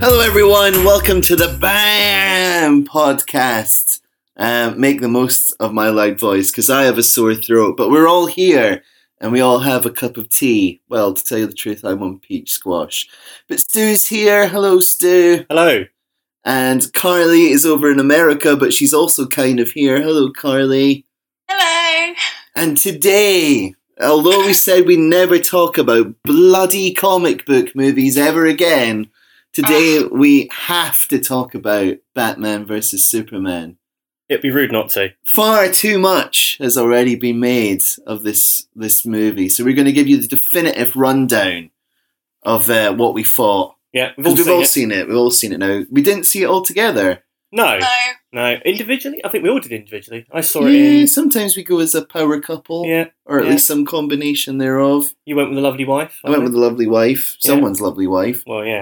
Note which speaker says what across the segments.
Speaker 1: Hello everyone, welcome to the BAM podcast. Make the most of my loud voice because I have a sore throat, but we're all here and we all have a cup of tea. Well, to tell you the truth, I'm on peach squash. But Stu's here. Hello, Stu.
Speaker 2: Hello.
Speaker 1: And Carly is over in America, but she's also kind of here. Hello, Carly.
Speaker 3: Hello.
Speaker 1: And today, although we said we never talk about bloody comic book movies ever again, today we have to talk about Batman vs. Superman.
Speaker 2: It'd be rude not to.
Speaker 1: Far too much has already been made of this movie, so we're going to give you the definitive rundown of what we thought.
Speaker 2: Yeah,
Speaker 1: We've all seen it. We've all seen it now. We didn't see it all together.
Speaker 2: No. Individually? I think we all did individually. I saw it in...
Speaker 1: sometimes we go as a power couple.
Speaker 2: Yeah.
Speaker 1: Or at least some combination thereof.
Speaker 2: You went with a lovely wife?
Speaker 1: I went with a lovely wife. Someone's lovely wife.
Speaker 2: Well, yeah.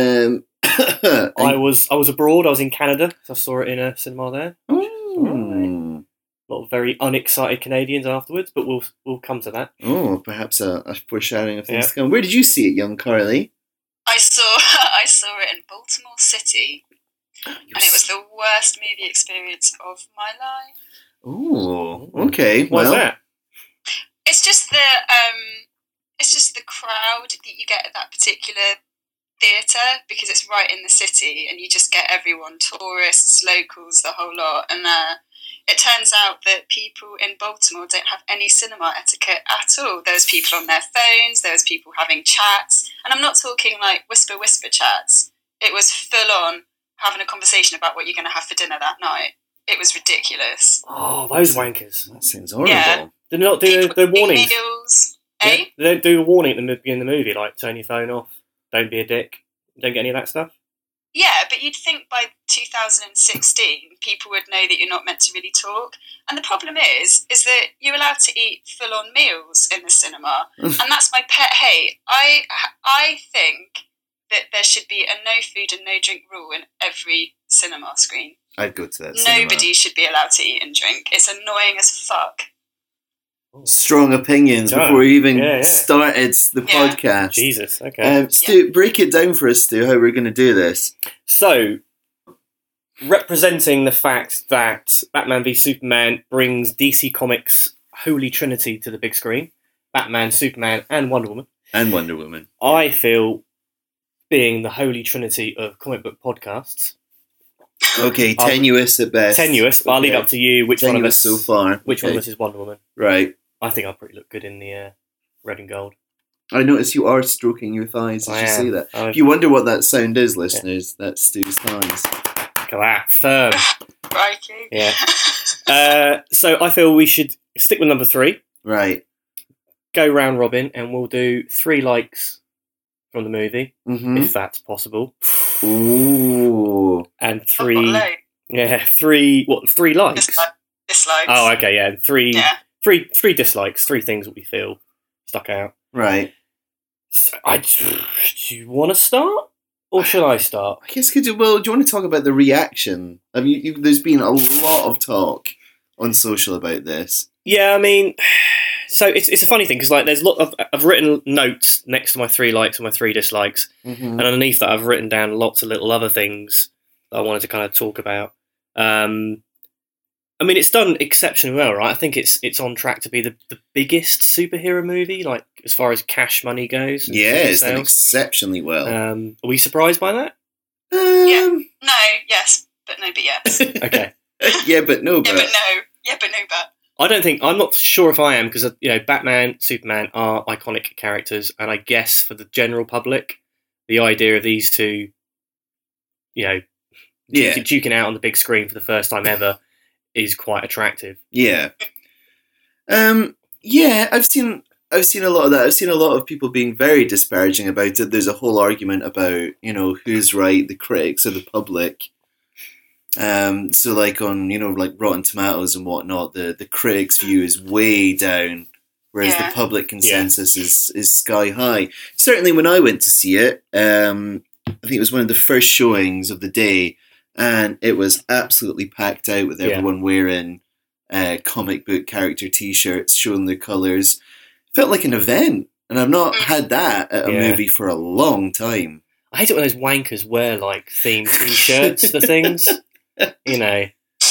Speaker 1: I
Speaker 2: was abroad. I was in Canada. So I saw it in a cinema there.
Speaker 1: Ooh.
Speaker 2: A lot of very unexcited Canadians afterwards, but we'll come to that.
Speaker 1: Oh, perhaps a foreshadowing of things to come. Where did you see it, young Carly?
Speaker 3: I saw it in Baltimore City, and it was the worst movie experience of my life.
Speaker 1: Oh, okay.
Speaker 2: Why's that?
Speaker 3: It's just the crowd that you get at that particular theatre, because it's right in the city, and you just get everyone, tourists, locals, the whole lot, and it turns out that people in Baltimore don't have any cinema etiquette at all. There was people on their phones, there was people having chats, and I'm not talking like whisper chats. It was full on having a conversation about what you're going to have for dinner that night. It was ridiculous.
Speaker 2: Oh, those wankers.
Speaker 1: That sounds horrible.
Speaker 3: Yeah.
Speaker 2: Did they not do the warnings?
Speaker 3: Meals,
Speaker 2: Yeah? They don't do a warning at the beginning of the movie, like turn your phone off, don't be a dick. You don't get any of that stuff?
Speaker 3: Yeah, but you'd think by 2016 people would know that you're not meant to really talk. And the problem is that you're allowed to eat full-on meals in the cinema, and that's my pet hate. I think that there should be a no food and no drink rule in every cinema screen.
Speaker 1: I'd go to that cinema.
Speaker 3: Nobody should be allowed to eat and drink. It's annoying as fuck.
Speaker 1: Strong opinions before we even started the podcast.
Speaker 2: Jesus, okay.
Speaker 1: Stu, break it down for us, Stu, how we're going to do this.
Speaker 2: So, representing the fact that Batman v Superman brings DC Comics' Holy Trinity to the big screen, Batman, Superman, and Wonder Woman. I feel, being the Holy Trinity of comic book podcasts...
Speaker 1: Okay, tenuous at best.
Speaker 2: Tenuous, but I'll leave it up to you which one of us
Speaker 1: so far.
Speaker 2: Which one of us is Wonder Woman.
Speaker 1: Right.
Speaker 2: I think I'll pretty look good in the red and gold.
Speaker 1: I notice you are stroking your thighs as you say that. If you wonder what that sound is, listeners, that's Stu's thighs.
Speaker 2: Look at that, firm.
Speaker 3: Crikey.
Speaker 2: Yeah. So I feel we should stick with number 3.
Speaker 1: Right.
Speaker 2: Go round robin, and we'll do 3 likes from the movie, if that's possible.
Speaker 1: Ooh.
Speaker 2: And 3... Yeah, 3... What, 3 likes?
Speaker 3: Dislikes.
Speaker 2: Oh, okay, yeah. 3... Yeah. Three dislikes, 3 things that we feel stuck out.
Speaker 1: Right.
Speaker 2: So do you want to start? Or shall I start?
Speaker 1: I guess do you want to talk about the reaction? I mean, there's been a lot of talk on social about this.
Speaker 2: Yeah, I mean, so it's a funny thing, because like there's I've written notes next to my 3 likes and my 3 dislikes, and underneath that I've written down lots of little other things that I wanted to kind of talk about. I mean, it's done exceptionally well, right? I think it's on track to be the biggest superhero movie, like as far as cash money goes.
Speaker 1: Yeah, it's done exceptionally well.
Speaker 2: Are we surprised by that?
Speaker 3: Yeah. No. Yes. But no. But yes.
Speaker 2: Okay.
Speaker 1: Yeah, but no. But.
Speaker 3: Yeah, but no. Yeah, but no. But.
Speaker 2: I'm not sure if I am, because Batman, Superman are iconic characters, and I guess for the general public, the idea of these two, duking out on the big screen for the first time ever is quite attractive.
Speaker 1: Yeah. I've seen a lot of that. I've seen a lot of people being very disparaging about it. There's a whole argument about, who's right, the critics or the public. So like on, like Rotten Tomatoes and whatnot, the critics' view is way down, whereas the public consensus is sky high. Certainly when I went to see it, I think it was one of the first showings of the day, and it was absolutely packed out with everyone wearing comic book character T-shirts, showing their colours. Felt like an event, and I've not had that at a movie for a long time.
Speaker 2: I hate it when those wankers wear like themed T-shirts for things. You know.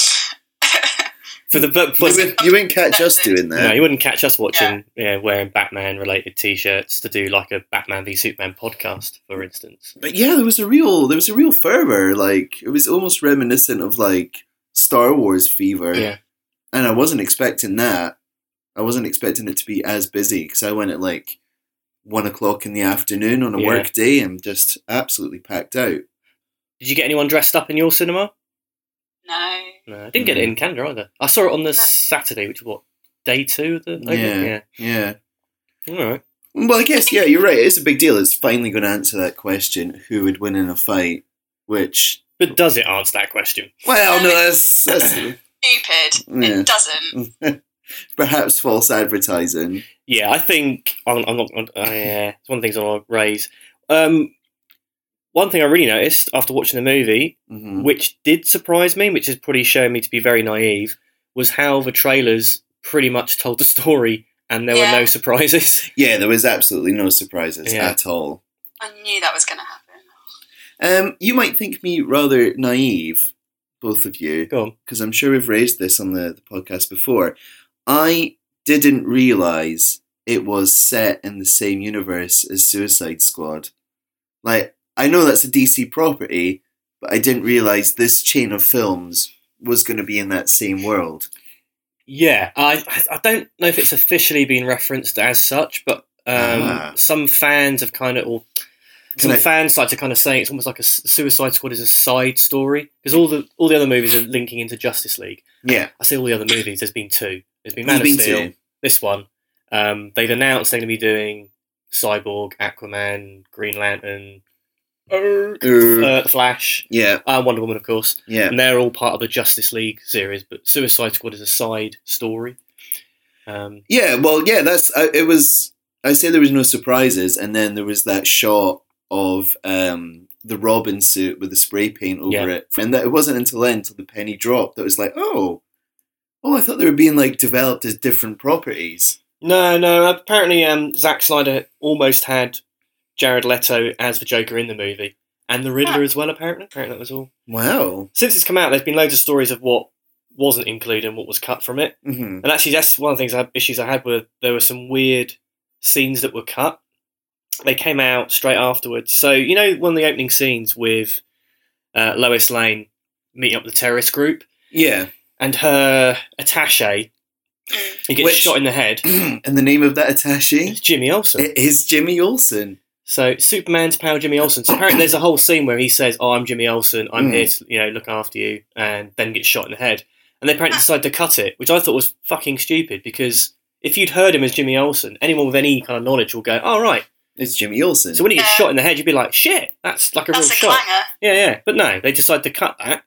Speaker 1: You wouldn't catch us doing that.
Speaker 2: No, you wouldn't catch us wearing Batman-related T-shirts to do like a Batman v Superman podcast, for instance.
Speaker 1: But yeah, there was a real fervor. Like it was almost reminiscent of like Star Wars fever.
Speaker 2: Yeah,
Speaker 1: and I wasn't expecting that. I wasn't expecting it to be as busy because I went at like 1:00 in the afternoon on a work day and just absolutely packed out.
Speaker 2: Did you get anyone dressed up in your cinema?
Speaker 3: No,
Speaker 2: I didn't get it in Canada either. I saw it on the Saturday, which was day 2 of the opening?
Speaker 1: Yeah.
Speaker 2: All right.
Speaker 1: Well, I guess, yeah, you're right. It's a big deal. It's finally going to answer that question, who would win in a fight, which...
Speaker 2: But does it answer that question?
Speaker 1: Well, no, that's
Speaker 3: stupid. Yeah. It doesn't.
Speaker 1: Perhaps false advertising.
Speaker 2: Yeah, I think... I'm not... it's one of the things I want to raise. One thing I really noticed after watching the movie, which did surprise me, which has probably shown me to be very naive, was how the trailers pretty much told the story and there were no surprises.
Speaker 1: Yeah, there was absolutely no surprises at all.
Speaker 3: I knew that was going to happen.
Speaker 1: You might think me rather naive, both of you.
Speaker 2: Go on.
Speaker 1: Because I'm sure we've raised this on the podcast before. I didn't realise it was set in the same universe as Suicide Squad. Like... I know that's a DC property, but I didn't realise this chain of films was going to be in that same world.
Speaker 2: Yeah, I don't know if it's officially been referenced as such, but some fans have kind of... Or some fans like to kind of say it's almost like a Suicide Squad is a side story, because all the other movies are linking into Justice League.
Speaker 1: Yeah.
Speaker 2: I say all the other movies, there's been 2. There's been Man of Steel, this one. They've announced they're going to be doing Cyborg, Aquaman, Green Lantern... The Flash, Wonder Woman, of course, and they're all part of the Justice League series. But Suicide Squad is a side story.
Speaker 1: That's it was. I say there was no surprises, and then there was that shot of the Robin suit with the spray paint over it, and that it wasn't until the penny dropped that was like, oh, I thought they were being like developed as different properties.
Speaker 2: No. Apparently, Zack Snyder almost had Jared Leto as the Joker in the movie, and the Riddler as well, apparently. Apparently that was all.
Speaker 1: Wow.
Speaker 2: Since it's come out, there's been loads of stories of what wasn't included and what was cut from it. Mm-hmm. And actually, that's one of the issues I had with, there were some weird scenes that were cut. They came out straight afterwards. So, you know, one of the opening scenes with Lois Lane meeting up with the terrorist group?
Speaker 1: Yeah.
Speaker 2: And her attaché, he gets shot in the head.
Speaker 1: And the name of that attaché?
Speaker 2: It's Jimmy Olsen.
Speaker 1: It is Jimmy Olsen.
Speaker 2: So Superman's pal Jimmy Olsen. So apparently there's a whole scene where he says, "Oh, I'm Jimmy Olsen. I'm here to, look after you," and then gets shot in the head. And they apparently decided to cut it, which I thought was fucking stupid, because if you'd heard him as Jimmy Olsen, anyone with any kind of knowledge will go, "Oh, right,
Speaker 1: it's Jimmy Olsen."
Speaker 2: So when he gets shot in the head, you'd be like, "Shit, that's like a real shot."
Speaker 3: Clanger.
Speaker 2: Yeah. But no, they decided to cut that.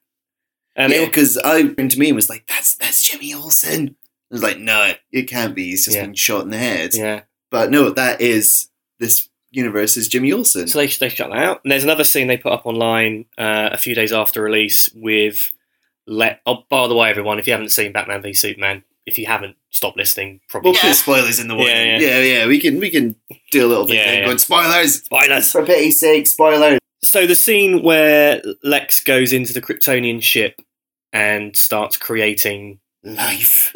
Speaker 1: Because I went to me and was like, "That's Jimmy Olsen." I was like, "No, it can't be. He's just been shot in the head."
Speaker 2: Yeah.
Speaker 1: But no, that is this universe is Jimmy Olsen.
Speaker 2: So they shut that out. And there's another scene they put up online a few days after release with by the way, everyone, if you haven't seen Batman v Superman, if you haven't, stop listening. Probably
Speaker 1: we'll put spoilers in the warning. Yeah. We can do a little thing going spoilers for pity's sake, spoilers.
Speaker 2: So the scene where Lex goes into the Kryptonian ship and starts creating life,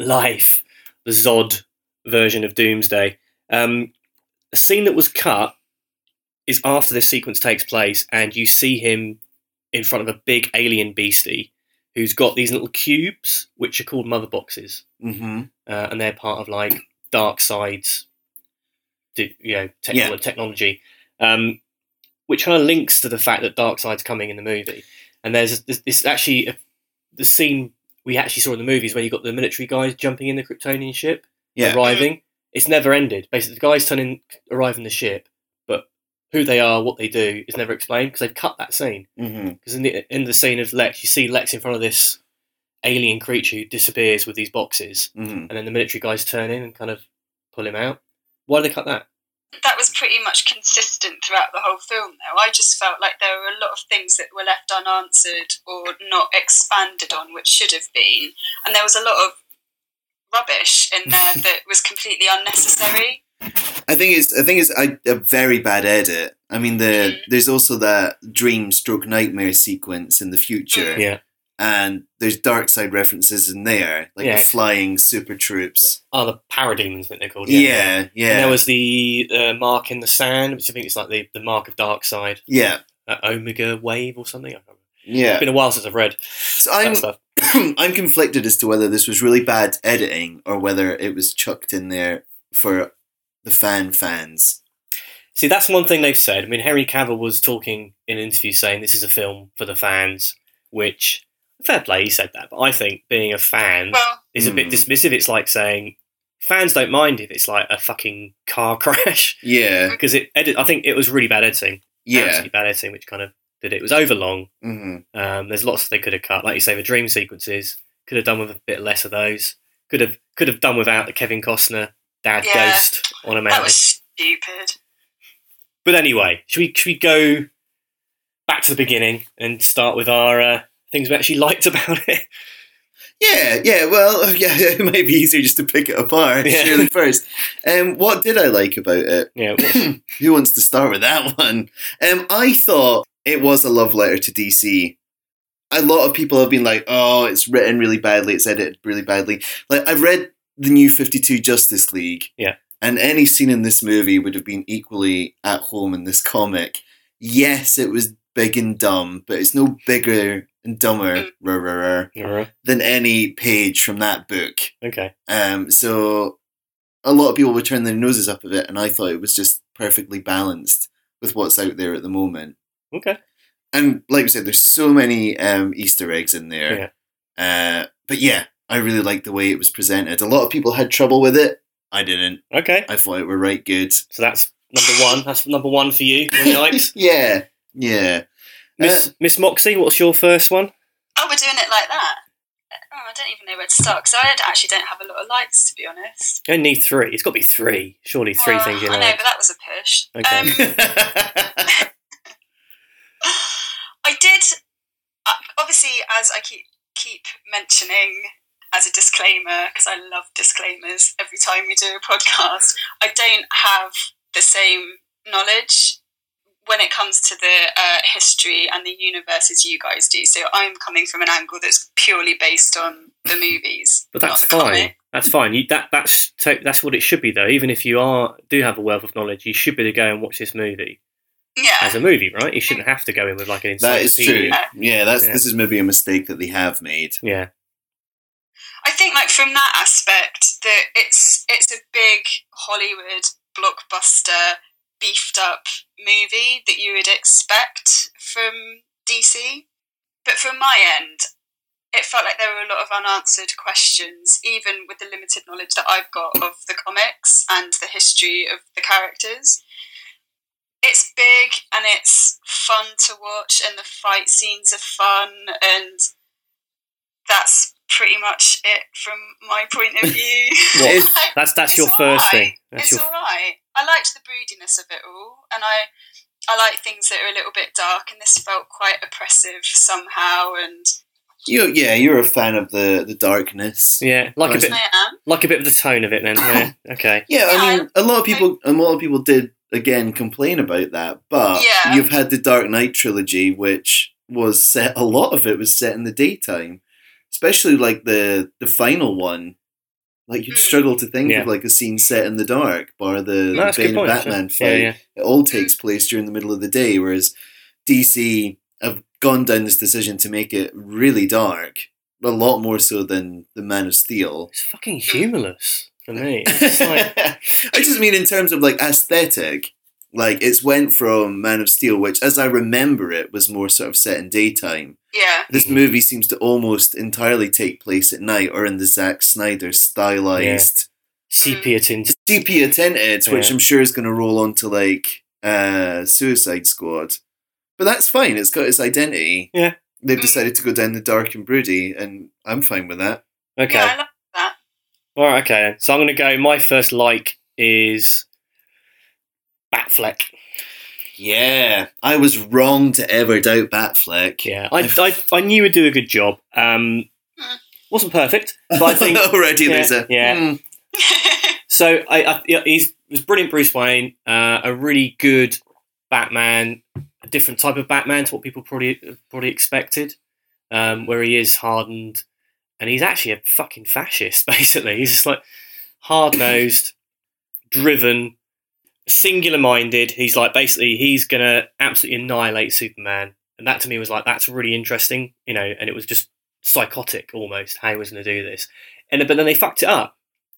Speaker 2: the Zod version of Doomsday. A scene that was cut is after this sequence takes place, and you see him in front of a big alien beastie who's got these little cubes, which are called mother boxes, and they're part of like Darkseid's, technology, which kind of links to the fact that Darkseid's coming in the movie. And there's this actually the scene we actually saw in the movies where you got the military guys jumping in the Kryptonian ship, arriving. It's never ended. Basically, the guys arrive in the ship, but who they are, what they do, is never explained because they've cut that scene. Because in the scene of Lex, you see Lex in front of this alien creature who disappears with these boxes, and then the military guys turn in and kind of pull him out. Why did they cut that?
Speaker 3: That was pretty much consistent throughout the whole film, though. I just felt like there were a lot of things that were left unanswered or not expanded on, which should have been. And there was a lot of rubbish in there that was completely unnecessary.
Speaker 1: I think it's a very bad edit. I mean, there's also that dream/nightmare sequence in the future.
Speaker 2: Yeah.
Speaker 1: And there's dark side references in there, like the flying super troops.
Speaker 2: Oh, the parademons, I think they're called.
Speaker 1: Yeah.
Speaker 2: And there was the mark in the sand, which I think is like the mark of dark side.
Speaker 1: Yeah.
Speaker 2: Omega wave or something. I can't remember.
Speaker 1: Yeah.
Speaker 2: It's been a while since I've read that stuff.
Speaker 1: I'm conflicted as to whether this was really bad editing or whether it was chucked in there for the fans.
Speaker 2: See, that's one thing they've said. I mean, Henry Cavill was talking in an interview saying this is a film for the fans, which... Fair play, he said that, but I think being a fan is a bit dismissive. It's like saying fans don't mind if it's like a fucking car crash.
Speaker 1: Yeah.
Speaker 2: Because I think it was really bad editing.
Speaker 1: Yeah.
Speaker 2: Absolutely bad editing, which kind of did it. It was overlong.
Speaker 1: Mm-hmm.
Speaker 2: There's lots they could have cut. Like you say, the dream sequences, could have done with a bit less of those. Could have done without the Kevin Costner dad ghost on a mountain.
Speaker 3: That was stupid.
Speaker 2: But anyway, should we go back to the beginning and start with our... things we actually liked about it.
Speaker 1: Well, it might be easier just to pick it apart surely first. What did I like about it?
Speaker 2: Yeah.
Speaker 1: Who wants to start with that one? I thought it was a love letter to DC. A lot of people have been like, oh, it's written really badly, it's edited really badly. Like, I've read the new 52 Justice League.
Speaker 2: Yeah.
Speaker 1: And any scene in this movie would have been equally at home in this comic. Yes, it was big and dumb, but it's no bigger and dumber than any page from that book.
Speaker 2: Okay.
Speaker 1: So a lot of people would turn their noses up at it, and I thought it was just perfectly balanced with what's out there at the moment.
Speaker 2: Okay.
Speaker 1: And like we said, there's so many Easter eggs in there.
Speaker 2: Yeah.
Speaker 1: But yeah, I really liked the way it was presented. A lot of people had trouble with it. I didn't.
Speaker 2: Okay.
Speaker 1: I thought it were right good.
Speaker 2: So that's number one. That's number one for you. What you liked?
Speaker 1: Yeah.
Speaker 2: Miss Moxie, what's your first one?
Speaker 3: Oh, we're doing it like that? Oh, I don't even know where to start, because I actually don't have a lot of likes, to be honest.
Speaker 2: You only need 3. It's got to be 3. Surely 3 things you like.
Speaker 3: I know, but that was a push.
Speaker 2: Okay.
Speaker 3: I did, obviously, as I keep mentioning as a disclaimer, because I love disclaimers every time we do a podcast, I don't have the same knowledge when it comes to the history and the universe as you guys do. So I'm coming from an angle that's purely based on the movies.
Speaker 2: But that's fine.
Speaker 3: Comic.
Speaker 2: That's fine. That's what it should be, though. Even if you do have a wealth of knowledge, you should be able to go and watch this movie.
Speaker 3: Yeah.
Speaker 2: As a movie, right? You shouldn't have to go in with like an encyclopedia.
Speaker 1: That is true. Yeah, this is maybe a mistake that they have made.
Speaker 2: Yeah.
Speaker 3: I think, like, from that aspect, that it's a big Hollywood blockbuster, beefed up movie that you would expect from DC. But from my end, it felt like there were a lot of unanswered questions, even with the limited knowledge that I've got of the comics and the history of the characters. It's big and it's fun to watch, and the fight scenes are fun, and that's pretty much it from my point of view.
Speaker 2: That's your first thing.
Speaker 3: It's all right. I liked the broodiness of it all, and I like things that are a little bit dark, and this felt quite oppressive somehow. And
Speaker 1: you're a fan of the darkness.
Speaker 2: Yeah, like a bit of the tone of it. Then, yeah, okay.
Speaker 1: Yeah, I mean, a lot of people did again complain about that, but you've had the Dark Knight trilogy, which was set. A lot of it was set in the daytime, especially like the final one. Like, you'd struggle to think of like a scene set in the dark, bar the Bane and Batman fight. Yeah. It all takes place during the middle of the day, whereas DC have gone down this decision to make it really dark, a lot more so than the Man of Steel.
Speaker 2: It's fucking humorless for me. It's like...
Speaker 1: I just mean in terms of like aesthetic. Like, it's went from Man of Steel, which, as I remember it, was more sort of set in daytime.
Speaker 3: Yeah.
Speaker 1: This movie seems to almost entirely take place at night, or in the Zack Snyder stylized...
Speaker 2: Sepia tinted.
Speaker 1: Sepia tinted, which I'm sure is going to roll onto, like, Suicide Squad. But that's fine, it's got its identity.
Speaker 2: Yeah.
Speaker 1: They've decided to go down the dark and broody, and I'm fine with that.
Speaker 2: Okay.
Speaker 3: Yeah, I like that.
Speaker 2: Alright, okay. So I'm going to go, my first like is... Batfleck.
Speaker 1: Yeah, I was wrong to ever doubt Batfleck.
Speaker 2: Yeah, I knew he'd do a good job. Wasn't perfect, but I think
Speaker 1: already there's a
Speaker 2: So he's was brilliant Bruce Wayne, a really good Batman, a different type of Batman to what people probably expected, where he is hardened, and he's actually a fucking fascist, basically. He's just like hard-nosed, driven, singular-minded. He's like, basically, he's going to absolutely annihilate Superman. And that to me was like, that's really interesting, and it was just psychotic almost how he was going to do this. But then they fucked it up.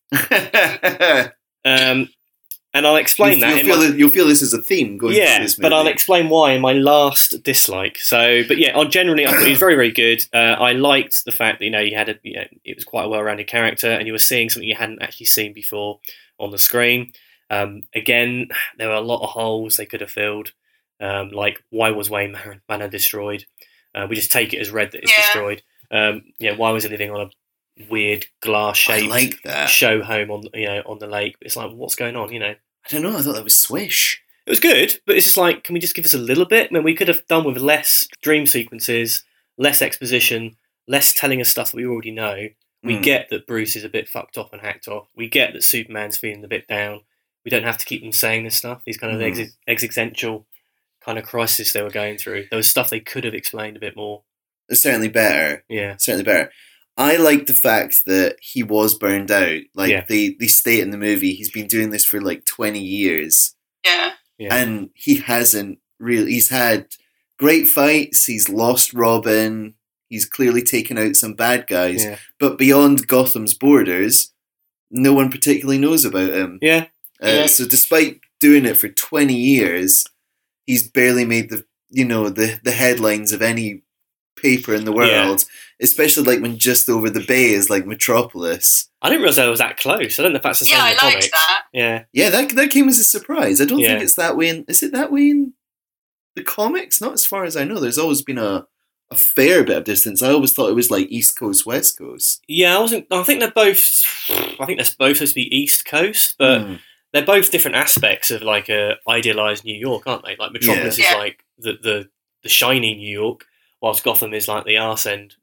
Speaker 2: And I'll explain
Speaker 1: you'll feel this is a theme going through this movie.
Speaker 2: But I'll explain why in my last dislike. So, but yeah, generally I thought he was very, very good. I liked the fact that he had it was quite a well-rounded character, and you were seeing something you hadn't actually seen before on the screen. Again, there were a lot of holes they could have filled. Like, why was Wayne Manor destroyed? We just take it as read that it's destroyed. Why was it living on a weird glass-shaped show home on the lake? It's like, what's going on? I
Speaker 1: don't know. I thought that was swish.
Speaker 2: It was good, but it's just like, can we just give us a little bit? I mean, we could have done with less dream sequences, less exposition, less telling us stuff that we already know. We get that Bruce is a bit fucked off and hacked off. We get that Superman's feeling a bit down. We don't have to keep them saying this stuff. These kind of existential kind of crisis they were going through. There was stuff they could have explained a bit more.
Speaker 1: It's certainly better.
Speaker 2: Yeah,
Speaker 1: certainly better. I like the fact that he was burned out. Like, they state in the movie, he's been doing this for like 20 years.
Speaker 3: Yeah.
Speaker 1: And he hasn't really... He's had great fights. He's lost Robin. He's clearly taken out some bad guys. Yeah. But beyond Gotham's borders, no one particularly knows about him.
Speaker 2: Yeah.
Speaker 1: So despite doing it for 20 years, he's barely made the headlines of any paper in the world, especially like when just over the bay is like Metropolis.
Speaker 2: I didn't realise I was that close. I don't know if that's the same in the comics.
Speaker 3: I liked that.
Speaker 1: Yeah, that came as a surprise. I don't think it's that way. Is it that way in the comics? Not as far as I know. There's always been a fair bit of distance. I always thought it was like East Coast, West Coast.
Speaker 2: Yeah, I think they're both. I think they're both supposed to be East Coast, but they're both different aspects of like a idealized New York, aren't they? Like Metropolis is like the shiny New York, whilst Gotham is like the arse end.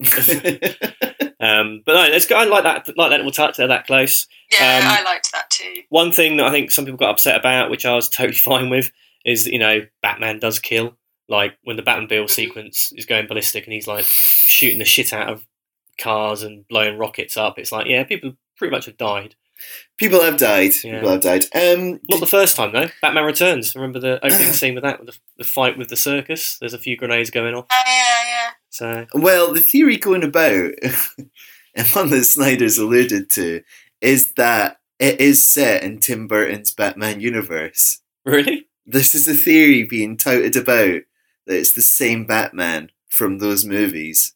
Speaker 2: But no, it's good. I like that little touch. They're that close.
Speaker 3: Yeah, I liked that too.
Speaker 2: One thing that I think some people got upset about, which I was totally fine with, is that, Batman does kill. Like when the Batmobile sequence is going ballistic and he's like shooting the shit out of cars and blowing rockets up. It's like, people pretty much have died.
Speaker 1: People have died.
Speaker 2: Yeah.
Speaker 1: People have died.
Speaker 2: Not the first time though. Batman Returns. Remember the opening scene with that, with the fight with the circus? There's a few grenades going off.
Speaker 3: Yeah.
Speaker 2: So,
Speaker 1: well, the theory going about, and one that Snyder's alluded to, is that it is set in Tim Burton's Batman universe.
Speaker 2: Really?
Speaker 1: This is a theory being touted about, that it's the same Batman from those movies.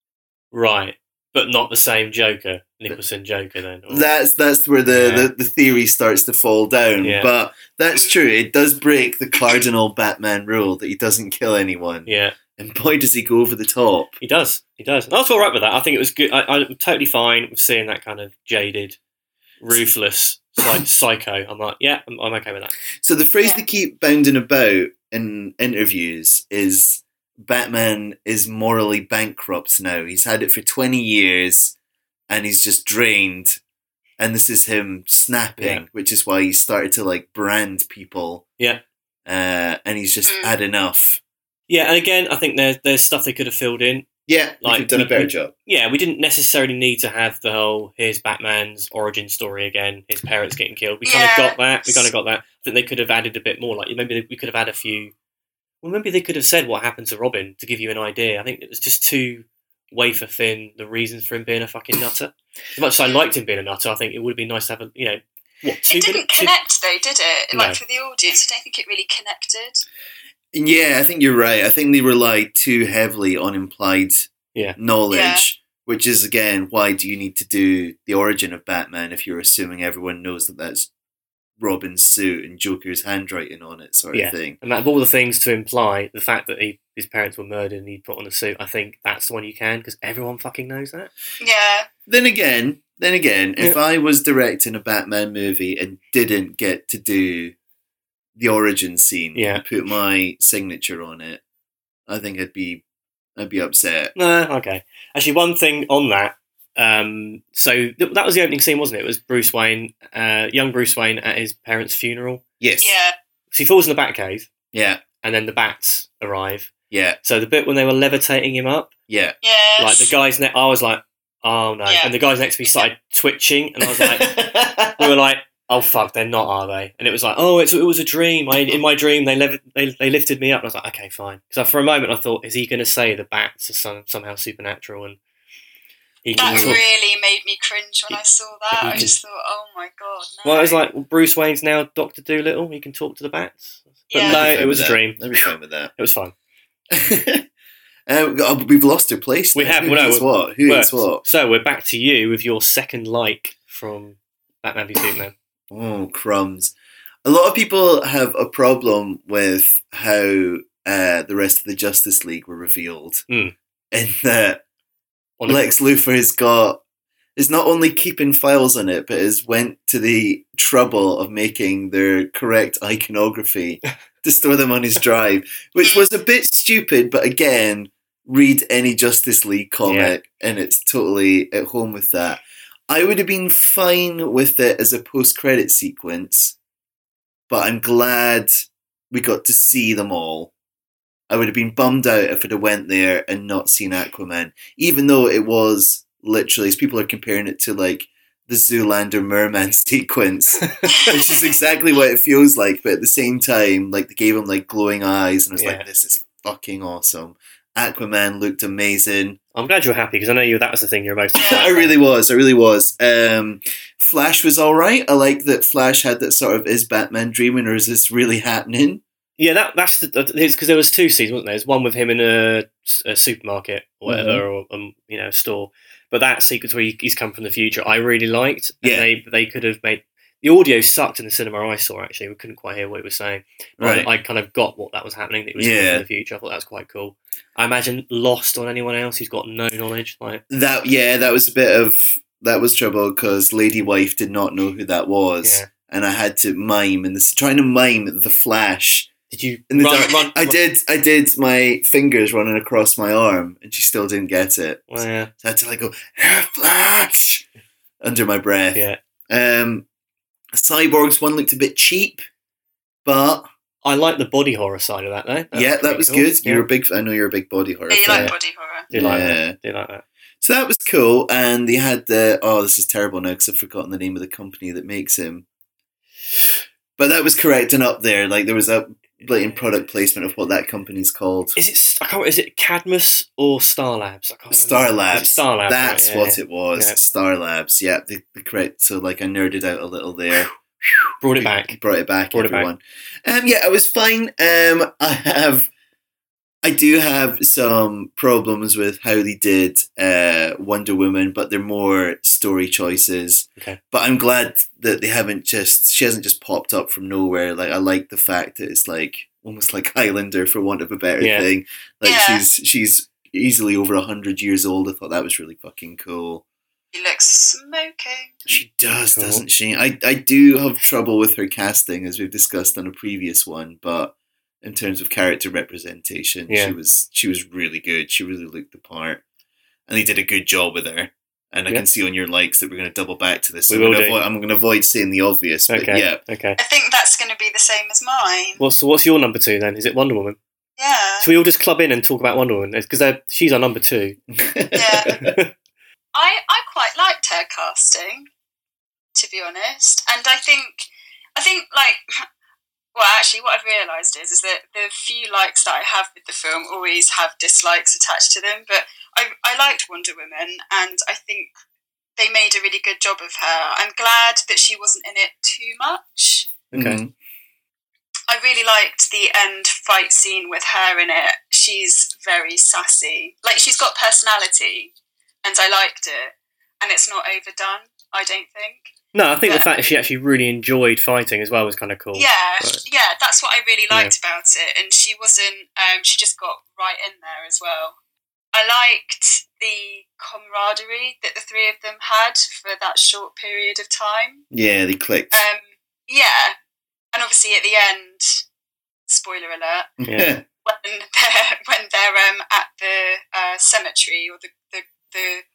Speaker 2: Right. But not the same Joker, Nicholson Joker then. Or...
Speaker 1: That's where the theory starts to fall down. Yeah. But that's true. It does break the cardinal Batman rule that he doesn't kill anyone.
Speaker 2: Yeah.
Speaker 1: And boy, does he go over the top.
Speaker 2: He does. And I was all right with that. I think it was good. I'm totally fine with seeing that kind of jaded, ruthless, psycho. I'm like, I'm okay with that.
Speaker 1: So the phrase they keep bounding about in interviews is... Batman is morally bankrupt now. He's had it for 20 years and he's just drained. And this is him snapping, which is why he started to like brand people.
Speaker 2: Yeah.
Speaker 1: And he's just had enough.
Speaker 2: Yeah, and again, I think there's stuff they could have filled in.
Speaker 1: Yeah, like, done a better job.
Speaker 2: Yeah, we didn't necessarily need to have the whole, here's Batman's origin story again, his parents getting killed. We kind of got that. I think they could have added a bit more. Like maybe we could have had a few... Well, maybe they could have said what happened to Robin to give you an idea. I think it was just too wafer thin, the reasons for him being a fucking nutter. As much as I liked him being a nutter, I think it would have been nice to have
Speaker 3: it didn't connect though, did it? Like for the audience, I don't think it really connected.
Speaker 1: Yeah, I think you're right. I think they relied too heavily on implied knowledge, which is, again, why do you need to do the origin of Batman if you're assuming everyone knows that that's Robin's suit and Joker's handwriting on it, sort of thing.
Speaker 2: And of all the things to imply, the fact that his parents were murdered and he put on a suit, I think that's the one you can, because everyone fucking knows that.
Speaker 3: Yeah.
Speaker 1: Then again, if I was directing a Batman movie and didn't get to do the origin scene and put my signature on it, I think I'd be upset.
Speaker 2: No, okay. Actually, one thing on that, So that was the opening scene, wasn't it? It was Bruce Wayne, young Bruce Wayne at his parents' funeral.
Speaker 1: Yes.
Speaker 3: Yeah.
Speaker 2: So he falls in the Batcave.
Speaker 1: Yeah.
Speaker 2: And then the bats arrive.
Speaker 1: Yeah.
Speaker 2: So the bit when they were levitating him up.
Speaker 1: Yeah.
Speaker 3: Yes.
Speaker 2: Like the guys I was like, oh no.
Speaker 3: Yeah.
Speaker 2: And the guys next to me started twitching, and I was like, we were like, oh fuck, they're not, are they? And it was like, oh, it was a dream. In my dream, they lifted me up. And I was like, okay, fine. Because for a moment I thought, is he going to say the bats are somehow supernatural? And
Speaker 3: that really made me cringe when I saw that. I just thought, oh my god, no.
Speaker 2: Well, it was like, well, Bruce Wayne's now Dr. Dolittle. He can talk to the bats. But
Speaker 3: Yeah.
Speaker 2: no, it was a dream.
Speaker 1: I'd be fine with that.
Speaker 2: It was fun.
Speaker 1: We've lost our place.
Speaker 2: We have.
Speaker 1: Who is what? Who is what?
Speaker 2: So we're back to you with your second like from Batman v Superman.
Speaker 1: Oh, crumbs. A lot of people have a problem with how the rest of the Justice League were revealed. In that Lex Luthor is not only keeping files on it, but has went to the trouble of making their correct iconography to store them on his drive, which was a bit stupid, but again, read any Justice League comic and it's totally at home with that. I would have been fine with it as a post-credit sequence, but I'm glad we got to see them all. I would have been bummed out if it had went there and not seen Aquaman, even though it was literally, as people are comparing it to like the Zoolander Merman sequence, which is exactly what it feels like, but at the same time, like they gave him like glowing eyes and I was like, this is fucking awesome. Aquaman looked amazing.
Speaker 2: I'm glad you're happy because I know that was the thing you're most excited
Speaker 1: I really was. Flash was alright. I like that Flash had that sort of, is Batman dreaming or is this really happening?
Speaker 2: Yeah, that's because there was two scenes, wasn't there? There's one with him in a supermarket or whatever, or a store. But that sequence where he's come from the future, I really liked. And they could have made the audio sucked in the cinema I saw. Actually, we couldn't quite hear what he was saying. But I kind of got what that was happening. That it was coming from the future. I thought that was quite cool. I imagine lost on anyone else who's got no knowledge. Like
Speaker 1: that. Yeah, that was a bit of trouble because Lady Wife did not know who that was, and I had to trying to mime the Flash.
Speaker 2: Did you
Speaker 1: run? I did. My fingers running across my arm, and she still didn't get it.
Speaker 2: Well, yeah.
Speaker 1: So I had to like go Flash under my breath.
Speaker 2: Yeah.
Speaker 1: Cyborgs one looked a bit cheap, but
Speaker 2: I like the body horror side of that though.
Speaker 1: That was cool. Good. Yeah. I know you're a big body horror.
Speaker 3: Yeah, you like body horror.
Speaker 2: Do you like that?
Speaker 1: So that was cool, and they had this is terrible now because I've forgotten the name of the company that makes him. But that was correct and up there. Like there was a blatant product placement of what that company's called.
Speaker 2: Is it Cadmus or Star Labs? I can't remember.
Speaker 1: Star Labs.
Speaker 2: Star Labs.
Speaker 1: That's what it was. Yeah. Star Labs. Yeah, the correct. So like I nerded out a little there.
Speaker 2: Brought it back,
Speaker 1: everyone. I was fine. I do have some problems with how they did Wonder Woman, but they're more story choices.
Speaker 2: Okay. But
Speaker 1: I'm glad that she hasn't just popped up from nowhere. Like I like the fact that it's like almost like Highlander, for want of a better thing. Like she's easily over 100 years old. I thought that was really fucking cool.
Speaker 3: She looks smoking.
Speaker 1: She does, doesn't she? I do have trouble with her casting, as we've discussed on a previous one, but in terms of character representation, she was really good. She really looked the part, and they did a good job with her. And I can see on your likes that we're going to double back to this. So I'm going to avoid saying the obvious. But
Speaker 2: okay.
Speaker 3: I think that's going to be the same as mine.
Speaker 2: What's your number two then? Is it Wonder Woman?
Speaker 3: Yeah.
Speaker 2: Should we all just club in and talk about Wonder Woman? Because she's our number two.
Speaker 3: Yeah. I quite liked her casting, to be honest, and I think like. Well, actually, what I've realised is that the few likes that I have with the film always have dislikes attached to them. But I liked Wonder Woman, and I think they made a really good job of her. I'm glad that she wasn't in it too much.
Speaker 2: Okay.
Speaker 3: I really liked the end fight scene with her in it. She's very sassy. Like, she's got personality, and I liked it. And it's not overdone, I don't think.
Speaker 2: No, I think the fact that she actually really enjoyed fighting as well was kind of cool.
Speaker 3: Yeah, that's what I really liked about it. And she wasn't, she just got right in there as well. I liked the camaraderie that the three of them had for that short period of time.
Speaker 1: Yeah, they clicked.
Speaker 3: And obviously at the end, spoiler alert, when they're at the cemetery or the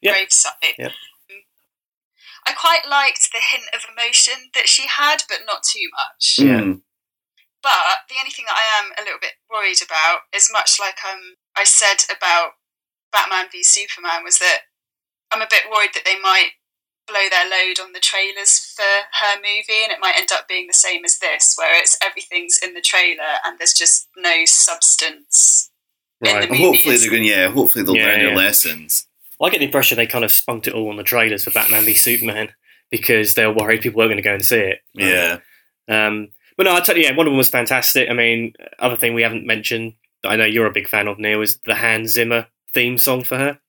Speaker 3: gravesite.
Speaker 2: Yep.
Speaker 3: I quite liked the hint of emotion that she had, but not too much.
Speaker 1: Yeah.
Speaker 3: But the only thing that I am a little bit worried about is much like I said about Batman v Superman, was that I'm a bit worried that they might blow their load on the trailers for her movie, and it might end up being the same as this, where it's everything's in the trailer and there's just no substance in the movie.
Speaker 1: Hopefully they'll learn their lessons.
Speaker 2: Well, I get the impression they kind of spunked it all on the trailers for Batman v Superman because they were worried people weren't going to go and see it.
Speaker 1: Yeah.
Speaker 2: But no, I tell you, Wonder Woman was fantastic. I mean, other thing we haven't mentioned that I know you're a big fan of, Neil, is the Hans Zimmer theme song for her.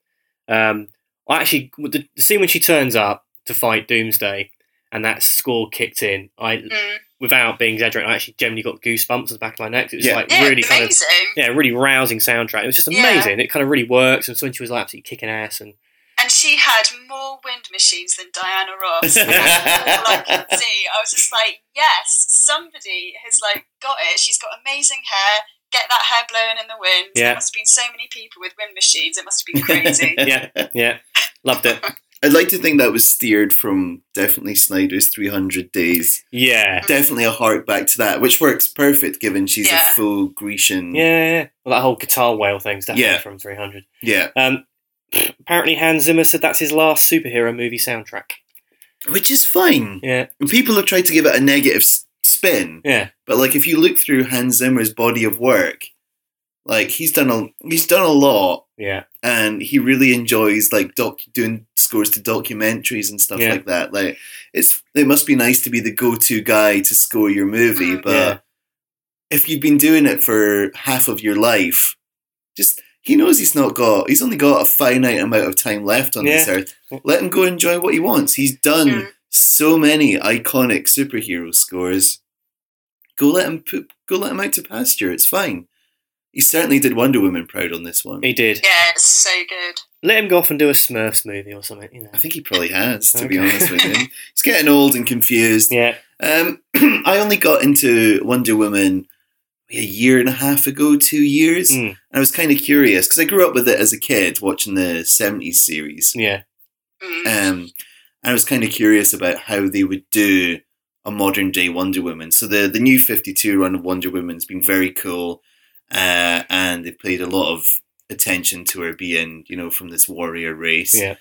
Speaker 2: The scene when she turns up to fight Doomsday and that score kicked in, without being exaggerating, I actually genuinely got goosebumps at the back of my neck. It was really
Speaker 3: amazing.
Speaker 2: Really rousing soundtrack. It was just amazing. It kind of really works. And so when she was like absolutely kicking ass and
Speaker 3: she had more wind machines than Diana Ross. And that's all I could see. I was just like, yes, somebody has got it. She's got amazing hair. Get that hair blowing in the wind.
Speaker 2: Yeah.
Speaker 3: There must have been so many people with wind machines. It must have been crazy.
Speaker 2: Yeah. Loved it.
Speaker 1: I'd like to think that was steered from definitely Snyder's 300 Days.
Speaker 2: Yeah.
Speaker 1: Definitely a hark back to that, which works perfect given she's a full Grecian.
Speaker 2: Yeah. Well, that whole guitar whale thing's definitely from 300.
Speaker 1: Yeah.
Speaker 2: Apparently Hans Zimmer said that's his last superhero movie soundtrack.
Speaker 1: Which is fine.
Speaker 2: Yeah.
Speaker 1: People have tried to give it a negative spin.
Speaker 2: Yeah.
Speaker 1: But if you look through Hans Zimmer's body of work, he's done a lot.
Speaker 2: Yeah.
Speaker 1: And he really enjoys doing scores to documentaries and stuff like that. It must be nice to be the go-to guy to score your movie, but if you've been doing it for half of your life, he knows he's only got a finite amount of time left on this earth. Let him go enjoy what he wants. He's done so many iconic superhero scores. Go let him out to pasture. It's fine. He certainly did Wonder Woman proud on this one.
Speaker 2: He did.
Speaker 3: Yeah, it's so good.
Speaker 2: Let him go off and do a Smurfs movie or something.
Speaker 1: I think he probably has, to be honest with him. He's getting old and confused.
Speaker 2: Yeah.
Speaker 1: I only got into Wonder Woman a year and a half ago, 2 years. And I was kind of curious because I grew up with it as a kid watching the 70s series.
Speaker 2: Yeah.
Speaker 1: And I was kind of curious about how they would do a modern day Wonder Woman. So the new 52 run of Wonder Woman's been very cool. And they paid a lot of attention to her being, from this warrior race.
Speaker 2: Yeah.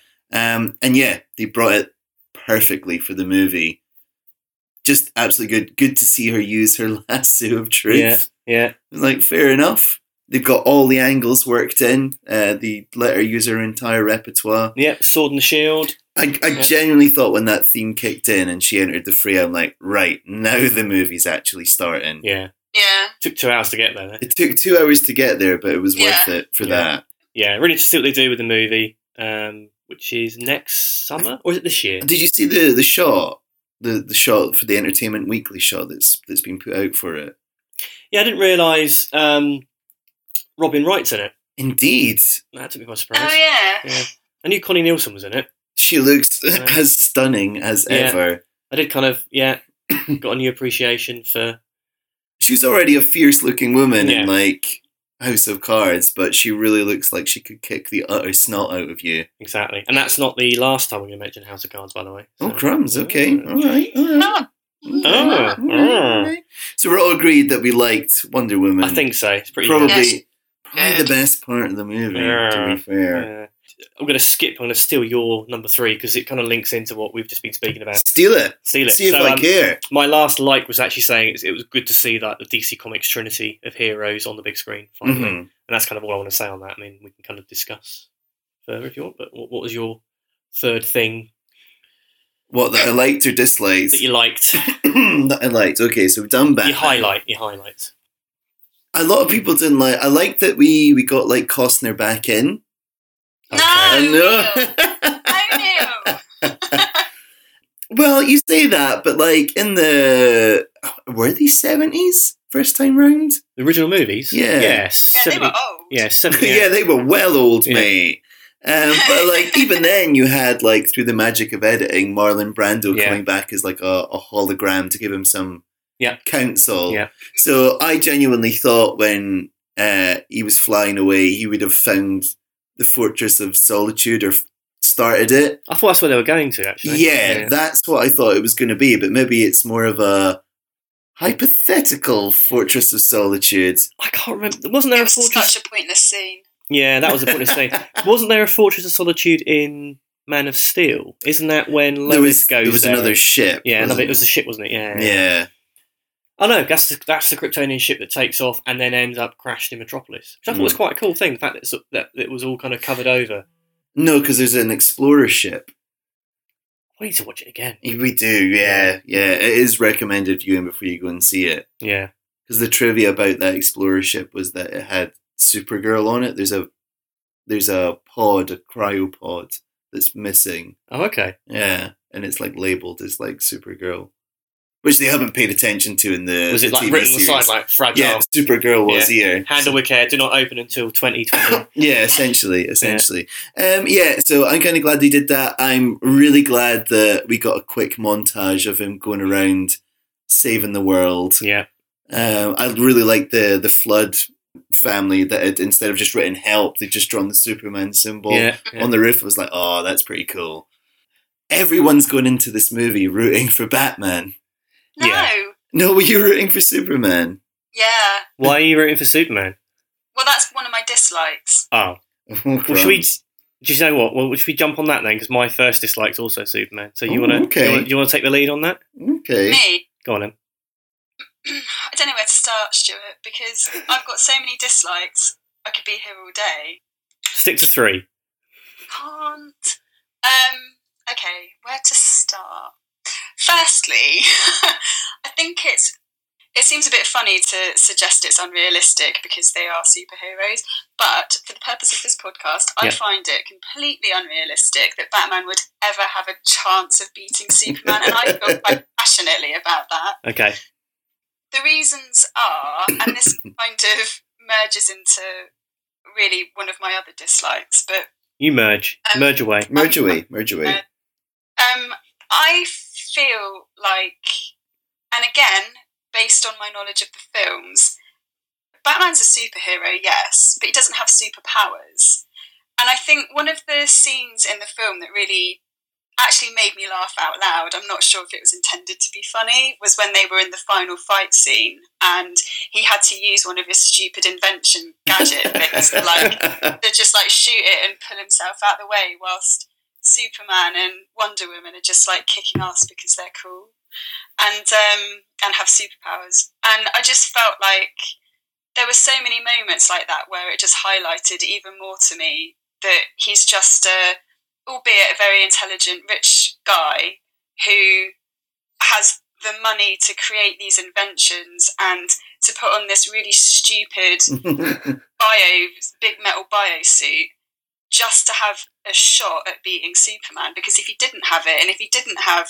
Speaker 1: They brought it perfectly for the movie. Just absolutely good. Good to see her use her lasso of truth.
Speaker 2: Yeah.
Speaker 1: Fair enough. They've got all the angles worked in. They let her use her entire repertoire.
Speaker 2: Yep, Sword and Shield.
Speaker 1: I genuinely thought when that theme kicked in and she entered the fray, I'm like, right, now the movie's actually starting.
Speaker 2: Yeah.
Speaker 3: Yeah.
Speaker 2: Took 2 hours to get there.
Speaker 1: It took 2 hours to get there, but it was worth it for that.
Speaker 2: Yeah, really to see what they do with the movie, which is next summer, or is it this year?
Speaker 1: Did you see the shot? The shot for the Entertainment Weekly shot that's been put out for it?
Speaker 2: Yeah, I didn't realise Robin Wright's in it.
Speaker 1: Indeed.
Speaker 2: That took me by surprise.
Speaker 3: Oh, yeah.
Speaker 2: I knew Connie Nielsen was in it.
Speaker 1: She looks as stunning as ever.
Speaker 2: I did kind of, got a new appreciation for...
Speaker 1: She's already a fierce-looking woman in, House of Cards, but she really looks like she could kick the utter snot out of you.
Speaker 2: Exactly. And that's not the last time we're going to mention House of Cards, by the way.
Speaker 1: So. Oh, crumbs. Okay. All right. So we're all agreed that we liked Wonder Woman.
Speaker 2: I think so. It's pretty
Speaker 1: probably the best part of the movie, to be fair.
Speaker 2: I'm going to steal your number 3 because it kind of links into what we've just been speaking about.
Speaker 1: Steal it.
Speaker 2: See
Speaker 1: if I care.
Speaker 2: My last was actually saying it was good to see the DC Comics trinity of heroes on the big screen finally. Mm-hmm. And that's kind of all I want to say on that. I mean, we can kind of discuss further if you want, but what was your third thing?
Speaker 1: What, that I liked or disliked?
Speaker 2: That you liked.
Speaker 1: That I liked. Okay, so we've done Batman.
Speaker 2: Your highlights.
Speaker 1: A lot of people didn't like... I like that we got Costner back in.
Speaker 3: Okay. No!
Speaker 1: Well, you say that, but in the... Were these 70s first time round?
Speaker 2: The original movies?
Speaker 1: Yeah.
Speaker 3: Yeah, 70, they were old.
Speaker 2: Yeah, 70.
Speaker 1: Yeah, they were well old, mate. But even then you had through the magic of editing, Marlon Brando coming back as a hologram to give him some counsel.
Speaker 2: Yeah.
Speaker 1: So I genuinely thought when he was flying away, he would have found the Fortress of Solitude or started it.
Speaker 2: I thought that's where they were going to, actually.
Speaker 1: Yeah, that's what I thought it was going to be, but maybe it's more of a hypothetical Fortress of Solitude.
Speaker 2: I can't remember. Wasn't there a Fortress?
Speaker 3: Such a pointless scene.
Speaker 2: Yeah, that was a pointless scene. Wasn't there a Fortress of Solitude in Man of Steel? Isn't that when Lois goes
Speaker 1: there was another ship.
Speaker 2: Yeah, it was a ship, wasn't it? Yeah. Oh no, that's the Kryptonian ship that takes off and then ends up crashed in Metropolis. Which I thought was quite a cool thing, the fact that it was all kind of covered over.
Speaker 1: No, because there's an explorer ship.
Speaker 2: We need to watch it again.
Speaker 1: We do, yeah. It is recommended viewing before you go and see it.
Speaker 2: Yeah.
Speaker 1: Because the trivia about that explorer ship was that it had Supergirl on it. There's a pod, a cryopod that's missing.
Speaker 2: Oh, okay.
Speaker 1: Yeah, and it's like labelled as like Supergirl. Which they haven't paid attention to in the
Speaker 2: Was it
Speaker 1: the
Speaker 2: like
Speaker 1: TV
Speaker 2: written on the
Speaker 1: series.
Speaker 2: side, like fragile?
Speaker 1: Yeah, Supergirl was here.
Speaker 2: Handle with care, do not open until 2020.
Speaker 1: Yeah, essentially. So I'm kind of glad they did that. I'm really glad that we got a quick montage of him going around saving the world.
Speaker 2: Yeah.
Speaker 1: I really like the Flood family that had, instead of just written help, they'd just drawn the Superman symbol on the roof. I was like, oh, that's pretty cool. Everyone's going into this movie rooting for Batman.
Speaker 3: No.
Speaker 2: Yeah.
Speaker 1: No, were you rooting for Superman?
Speaker 3: Yeah.
Speaker 2: Why are you rooting for Superman?
Speaker 3: Well, that's one of my dislikes.
Speaker 2: Oh. Well, should we? Do you know what? Well, should we jump on that then? Because my first dislike's also Superman. So you want to take the lead on that?
Speaker 1: Okay.
Speaker 3: Me?
Speaker 2: Go on then.
Speaker 3: I don't know where to start, Stuart, because I've got so many dislikes. I could be here all day.
Speaker 2: Stick to 3.
Speaker 3: Can't. Okay, where to start? Firstly, I think it seems a bit funny to suggest it's unrealistic because they are superheroes, but for the purpose of this podcast, I find it completely unrealistic that Batman would ever have a chance of beating Superman, and I feel quite passionately about that.
Speaker 2: Okay.
Speaker 3: The reasons are, and this kind of merges into really one of my other dislikes, but...
Speaker 2: You merge away.
Speaker 1: Merge away.
Speaker 3: I feel like, and again, based on my knowledge of the films, Batman's a superhero, yes, but he doesn't have superpowers. And I think one of the scenes in the film that really actually made me laugh out loud, I'm not sure if it was intended to be funny, was when they were in the final fight scene and he had to use one of his stupid invention gadget things to just like shoot it and pull himself out the way whilst Superman and Wonder Woman are just like kicking ass because they're cool and have superpowers. And I just felt like there were so many moments like that where it just highlighted even more to me that he's just albeit a very intelligent, rich guy who has the money to create these inventions and to put on this really stupid big metal bio suit just to have a shot at beating Superman. Because if he didn't have it, and if he didn't have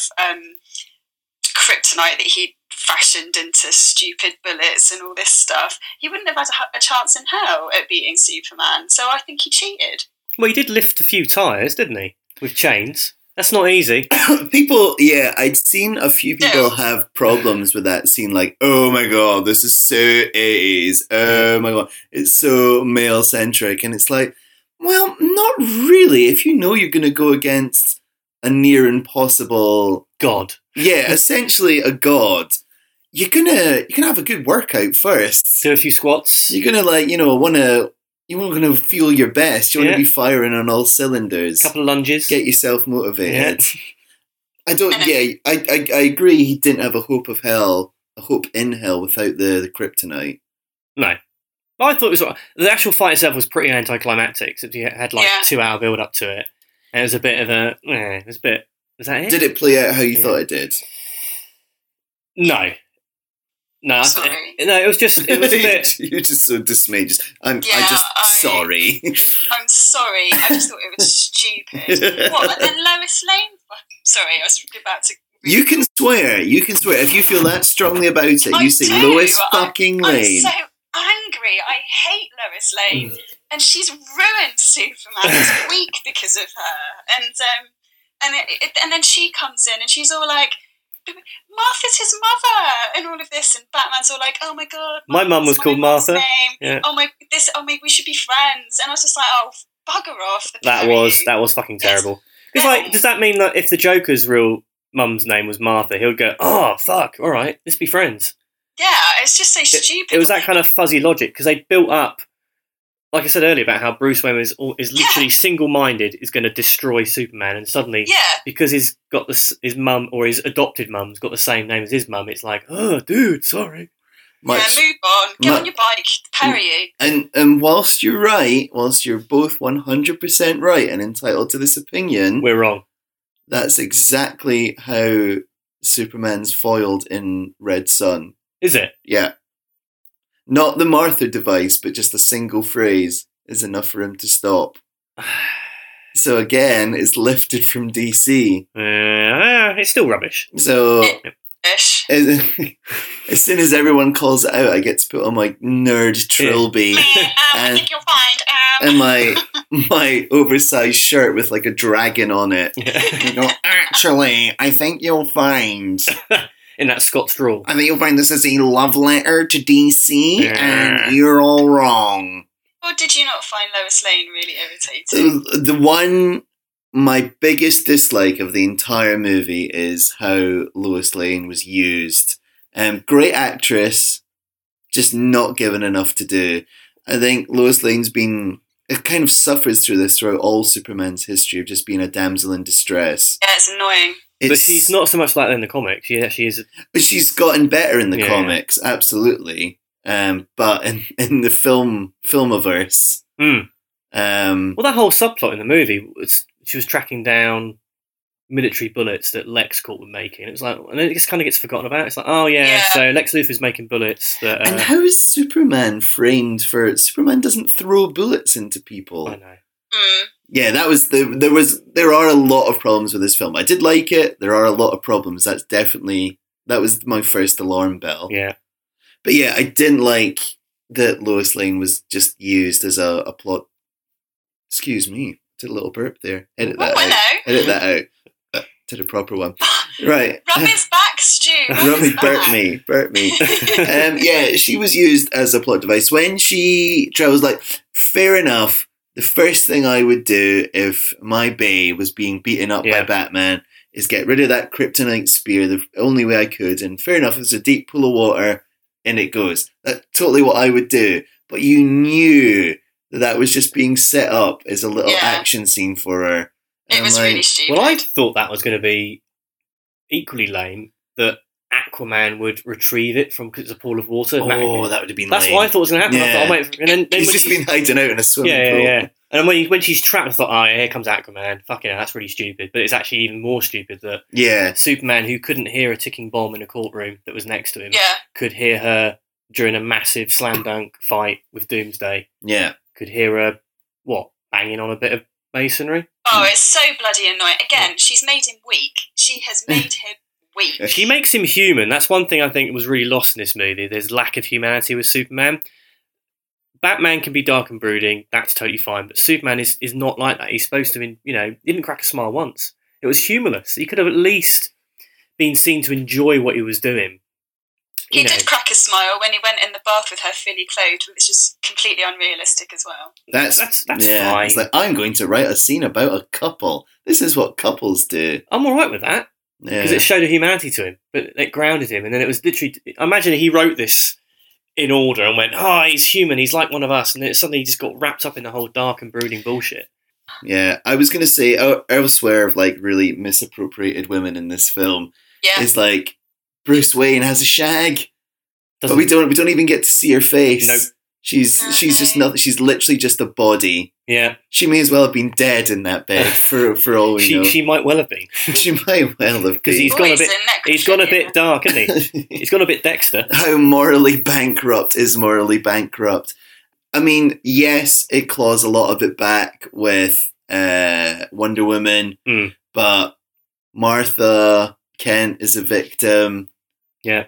Speaker 3: kryptonite that he fashioned into stupid bullets and all this stuff, he wouldn't have had a chance in hell at beating Superman. So I think he cheated.
Speaker 2: Well, he did lift a few tyres, didn't he? With chains. That's not easy.
Speaker 1: I'd seen a few people have problems with that scene, like, oh my god, this is so 80s. Oh my god, it's so male-centric. And it's like, well, not really. If you know you're going to go against a near impossible...
Speaker 2: God.
Speaker 1: Yeah, essentially a god. You're gonna have a good workout first.
Speaker 2: Do a few squats.
Speaker 1: You're gonna you want to feel your best. You want to be firing on all cylinders.
Speaker 2: A couple of lunges.
Speaker 1: Get yourself motivated. Yeah. I agree. He didn't have a hope in hell without the kryptonite.
Speaker 2: No. I thought it was the actual fight itself was pretty anticlimactic. Except he had 2 hour build up to it, and it was a bit of a. It was a bit. Was that it?
Speaker 1: Did it play out how you thought it did?
Speaker 2: No. No, it was a bit...
Speaker 1: You're just so dismayed.
Speaker 3: I'm sorry. I'm sorry. I just thought it was stupid. What? And then Lois Lane? Sorry, I was about to...
Speaker 1: You can swear. If you feel that strongly about it, you say Lois fucking Lane.
Speaker 3: I'm so angry. I hate Lois Lane. And she's ruined Superman this week because of her. And then she comes in and she's all like... Martha's his mother and all of this, and Batman's all like, oh my god,
Speaker 2: my mum was called Martha.
Speaker 3: Yeah. We should be friends. And I was just like, oh, bugger off.
Speaker 2: That was fucking terrible. It's like, does that mean that if the Joker's real mum's name was Martha, he'll go, "Oh fuck, all right, let's be friends."
Speaker 3: Yeah, it's just so stupid.
Speaker 2: It was that kind of fuzzy logic because they built up, like I said earlier, about how Bruce Wayne is literally single-minded, is going to destroy Superman, and suddenly, because he's got his mum or his adopted mum's got the same name as his mum, it's like, oh, dude, sorry.
Speaker 3: Move on. Get on your bike. Parry you.
Speaker 1: And whilst you're right, whilst you're both 100% right and entitled to this opinion,
Speaker 2: we're wrong.
Speaker 1: That's exactly how Superman's foiled in Red Son.
Speaker 2: Is it?
Speaker 1: Yeah. Not the Martha device, but just a single phrase is enough for him to stop. So again, it's lifted from DC.
Speaker 2: It's still rubbish.
Speaker 1: So as soon as everyone calls it out, I get to put on my nerd trilby
Speaker 3: I think you'll find
Speaker 1: and my oversized shirt with like a dragon on it. And go, actually, I think you'll find
Speaker 2: in that Scott's drawl.
Speaker 1: I think you'll find this is a love letter to DC, and you're all wrong.
Speaker 3: Or did you not find Lois Lane really irritating?
Speaker 1: My biggest dislike of the entire movie is how Lois Lane was used. Great actress, just not given enough to do. I think Lois Lane's it kind of suffers through this throughout all Superman's history of just being a damsel in distress.
Speaker 3: Yeah, it's annoying.
Speaker 2: But she's not so much like that in the comics. She actually is.
Speaker 1: But she's gotten better in the comics, absolutely. But in the filmiverse...
Speaker 2: well, that whole subplot in the movie was she was tracking down military bullets that LexCorp were making. It was like, and then it just kind of gets forgotten about. It's like, oh yeah. So Lex Luthor's making bullets.
Speaker 1: And how is Superman framed for? Superman doesn't throw bullets into people.
Speaker 2: I know.
Speaker 1: Yeah, there are a lot of problems with this film. I did like it. There are a lot of problems. That was my first alarm bell.
Speaker 2: Yeah.
Speaker 1: But yeah, I didn't like that Lois Lane was just used as a plot. Excuse me, did a little burp there. Edit that out. Edit that out. To the proper one. Right.
Speaker 3: Rub his back, Stu.
Speaker 1: Burp me. Yeah, she was used as a plot device. When I was like, fair enough. The first thing I would do if my bae was being beaten up by Batman is get rid of that kryptonite spear the only way I could. And fair enough, it's a deep pool of water, and it goes. That's totally what I would do. But you knew that was just being set up as a little action scene for her.
Speaker 3: It was really stupid.
Speaker 2: Well, I thought that was going to be equally lame, that Aquaman would retrieve it because it's a pool of water.
Speaker 1: Oh, that would have been
Speaker 2: That's
Speaker 1: lame.
Speaker 2: what I thought was going to happen.
Speaker 1: Yeah.
Speaker 2: I thought, then
Speaker 1: he's just been hiding out in a swimming pool.
Speaker 2: Yeah. And when she's trapped, I thought, oh, here comes Aquaman. Fucking hell, that's really stupid. But it's actually even more stupid that Superman, who couldn't hear a ticking bomb in a courtroom that was next to him, could hear her during a massive slam dunk fight with Doomsday.
Speaker 1: Yeah.
Speaker 2: Could hear her, banging on a bit of masonry.
Speaker 3: Oh, it's so bloody annoying. Again, she's made him weak. She has made him weak.
Speaker 2: She makes him human. That's one thing I think was really lost in this movie. There's lack of humanity with Superman. Batman can be dark and brooding. That's totally fine. But Superman is not like that. He's supposed to be, he didn't crack a smile once. It was humorless. He could have at least been seen to enjoy what he was doing.
Speaker 3: He did crack a smile when he went in the bath with her fully clothed, which is completely unrealistic as well.
Speaker 1: That's fine. It's like, I'm going to write a scene about a couple. This is what couples do.
Speaker 2: I'm all right with that. Because it showed a humanity to him. But it grounded him. And then it was literally... I imagine he wrote this in order and went, he's human, he's like one of us. And then suddenly he just got wrapped up in the whole dark and brooding bullshit.
Speaker 1: Yeah, I was going to say, elsewhere of really misappropriated women in this film.
Speaker 3: Yeah.
Speaker 1: It's like... Bruce Wayne has a shag, but we don't even get to see her face.
Speaker 2: Nope.
Speaker 1: She's just nothing. She's literally just a body.
Speaker 2: Yeah.
Speaker 1: She may as well have been dead in that bed for all we know.
Speaker 2: She might well have been.
Speaker 1: She might well have been.
Speaker 2: Because he's gone a bit dark, hasn't he? He's gone a bit Dexter.
Speaker 1: How morally bankrupt is morally bankrupt? I mean, yes, it claws a lot of it back with Wonder Woman, but Martha Kent is a victim.
Speaker 2: Yeah.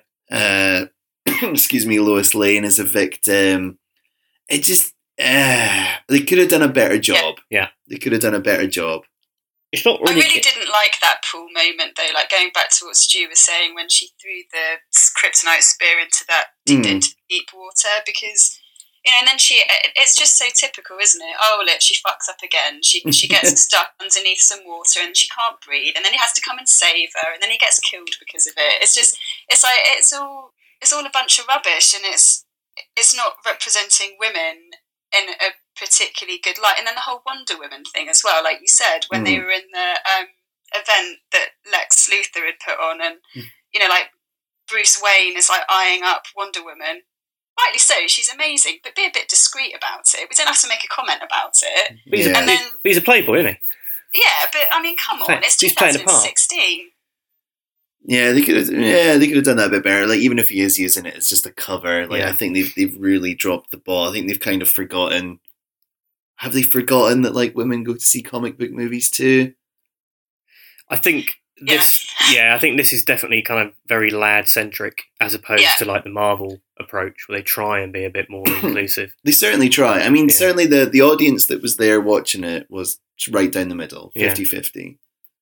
Speaker 1: Excuse me, Lois Lane is a victim. It just... they could have done a better job.
Speaker 2: Yeah.
Speaker 1: They could have done a better job.
Speaker 2: It's not really...
Speaker 3: I really didn't like that pool moment, though. Like, going back to what Stu was saying when she threw the kryptonite spear into that into deep water, because and then it's just so typical, isn't it? Oh, look, she fucks up again. She gets stuck underneath some water and she can't breathe, and then he has to come and save her, and then he gets killed because of it. It's all a bunch of rubbish, and it's not representing women in a particularly good light. And then the whole Wonder Woman thing as well, like you said, when they were in the event that Lex Luthor had put on, and like Bruce Wayne is like eyeing up Wonder Woman. Rightly so, she's amazing, but be a bit discreet about it. We don't have to make a comment about it.
Speaker 2: He's a playboy, isn't
Speaker 3: he? Yeah, but I mean, come on, it's 2016.
Speaker 1: Yeah, they could have done that a bit better. Like, even if he is using it, it's just a cover. Like, I think they've really dropped the ball. I think they've kind of forgotten. Have they forgotten that like women go to see comic book movies too?
Speaker 2: I think I think this is definitely kind of very lad centric as opposed to like the Marvel approach where they try and be a bit more inclusive.
Speaker 1: They certainly try. I mean, certainly the audience that was there watching it was right down the middle, 50-50.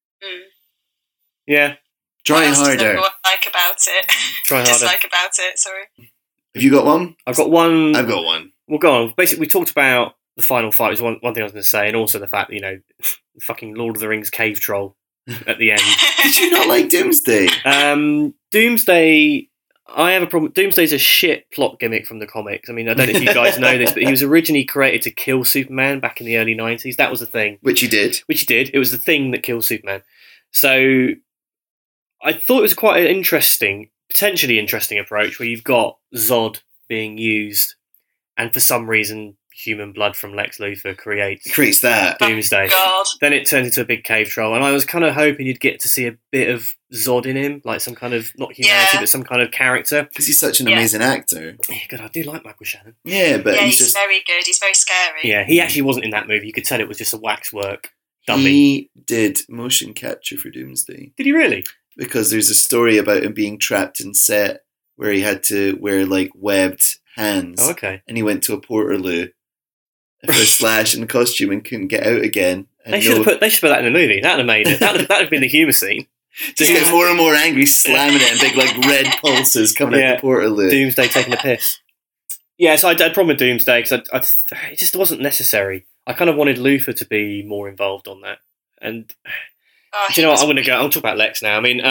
Speaker 2: Yeah.
Speaker 1: Try harder.
Speaker 3: Like about it.
Speaker 2: Try harder.
Speaker 3: Dislike about it, sorry.
Speaker 1: Have you got one?
Speaker 2: I've got one.
Speaker 1: I've got one.
Speaker 2: Well, go on. Basically, we talked about the final fight, was one thing I was going to say, and also the fact that, fucking Lord of the Rings cave troll at the end.
Speaker 1: Did you not like Doomsday?
Speaker 2: Doomsday, I have a problem. Doomsday's a shit plot gimmick from the comics. I mean, I don't know if you guys know this, but he was originally created to kill Superman back in the early 90s. That was the thing.
Speaker 1: Which he did.
Speaker 2: It was the thing that killed Superman. So I thought it was quite an potentially interesting approach where you've got Zod being used, and for some reason, human blood from Lex Luthor creates
Speaker 1: that
Speaker 2: Doomsday.
Speaker 3: God.
Speaker 2: Then it turns into a big cave troll, and I was kind of hoping you'd get to see a bit of Zod in him, like some kind of, not humanity, but some kind of character.
Speaker 1: Because he's such an amazing actor.
Speaker 2: Yeah, God, I do like Michael Shannon.
Speaker 1: Yeah, but
Speaker 3: he's very good. He's very scary.
Speaker 2: Yeah, he actually wasn't in that movie. You could tell it was just a waxwork dummy.
Speaker 1: He did motion capture for Doomsday.
Speaker 2: Did he really?
Speaker 1: Because there's a story about him being trapped in set where he had to wear like webbed hands.
Speaker 2: Oh, okay.
Speaker 1: And he went to a Portaloo for a slash in the costume and couldn't get out again.
Speaker 2: They should have put that in the movie. That would have made it. That would have been the humour scene.
Speaker 1: Just get more and more angry, slamming it, and big like red pulses coming out the Portaloo.
Speaker 2: Doomsday taking a piss. Yeah, so I had a problem with Doomsday because it just wasn't necessary. I kind of wanted Luthor to be more involved on that. And do you know what? I'll talk about Lex now. I mean,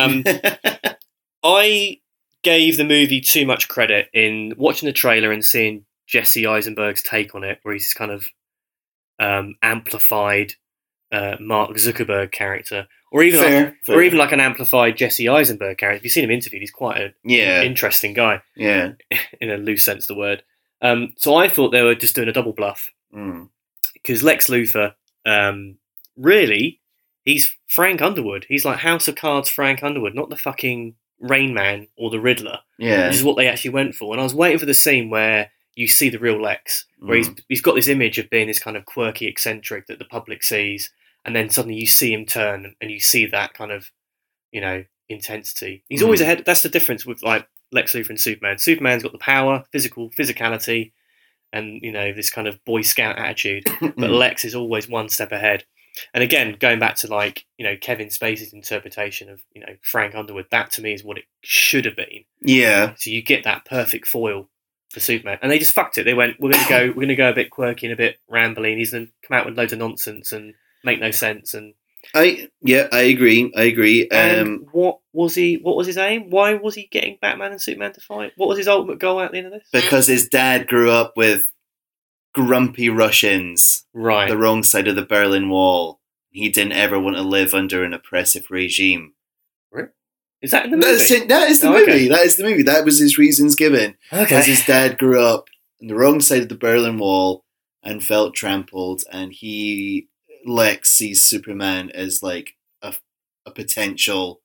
Speaker 2: I gave the movie too much credit in watching the trailer and seeing Jesse Eisenberg's take on it, where he's kind of amplified Mark Zuckerberg character, or even like an amplified Jesse Eisenberg character. If you've seen him interviewed, he's quite an interesting guy.
Speaker 1: Yeah,
Speaker 2: in a loose sense of the word. So I thought they were just doing a double bluff because Lex Luthor, really, he's Frank Underwood. He's like House of Cards Frank Underwood, not the fucking Rain Man or the Riddler.
Speaker 1: Yeah,
Speaker 2: which is what they actually went for. And I was waiting for the scene where you see the real Lex, where he's got this image of being this kind of quirky eccentric that the public sees, and then suddenly you see him turn and you see that kind of, intensity. He's always ahead. That's the difference with like Lex Luthor and Superman. Superman's got the power, physicality, and this kind of Boy Scout attitude. But Lex is always one step ahead. And again, going back to like Kevin Spacey's interpretation of Frank Underwood, that to me is what it should have been.
Speaker 1: Yeah.
Speaker 2: So you get that perfect foil for Superman, and they just fucked it. They went, we're going to go a bit quirky and a bit rambly, and he's going to come out with loads of nonsense and make no sense. And
Speaker 1: I agree.
Speaker 2: And what was his aim? Why was he getting Batman and Superman to fight? What was his ultimate goal at the end of this?
Speaker 1: Because his dad grew up with grumpy Russians,
Speaker 2: right,
Speaker 1: the wrong side of the Berlin Wall. He didn't ever want to live under an oppressive regime.
Speaker 2: Is that in the movie?
Speaker 1: That is the movie. Okay. That is the movie. That was his reasons given.
Speaker 2: Okay.
Speaker 1: Because his dad grew up on the wrong side of the Berlin Wall and felt trampled, and Lex sees Superman as like a potential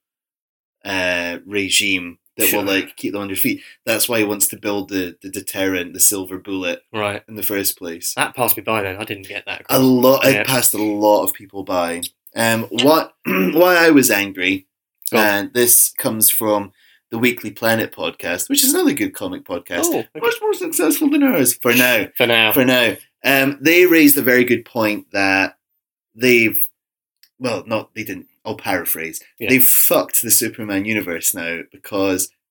Speaker 1: regime that will like keep them on their feet. That's why he wants to build the deterrent, the silver bullet,
Speaker 2: right,
Speaker 1: in the first place.
Speaker 2: That passed me by then. I didn't get that.
Speaker 1: It passed a lot of people by. Why I was angry. And this comes from the Weekly Planet podcast, which is another good comic podcast.
Speaker 2: Oh, okay.
Speaker 1: Much more successful than ours for now.
Speaker 2: For now.
Speaker 1: They raised a very good point that they didn't. I'll paraphrase. Yeah. They've fucked the Superman universe now because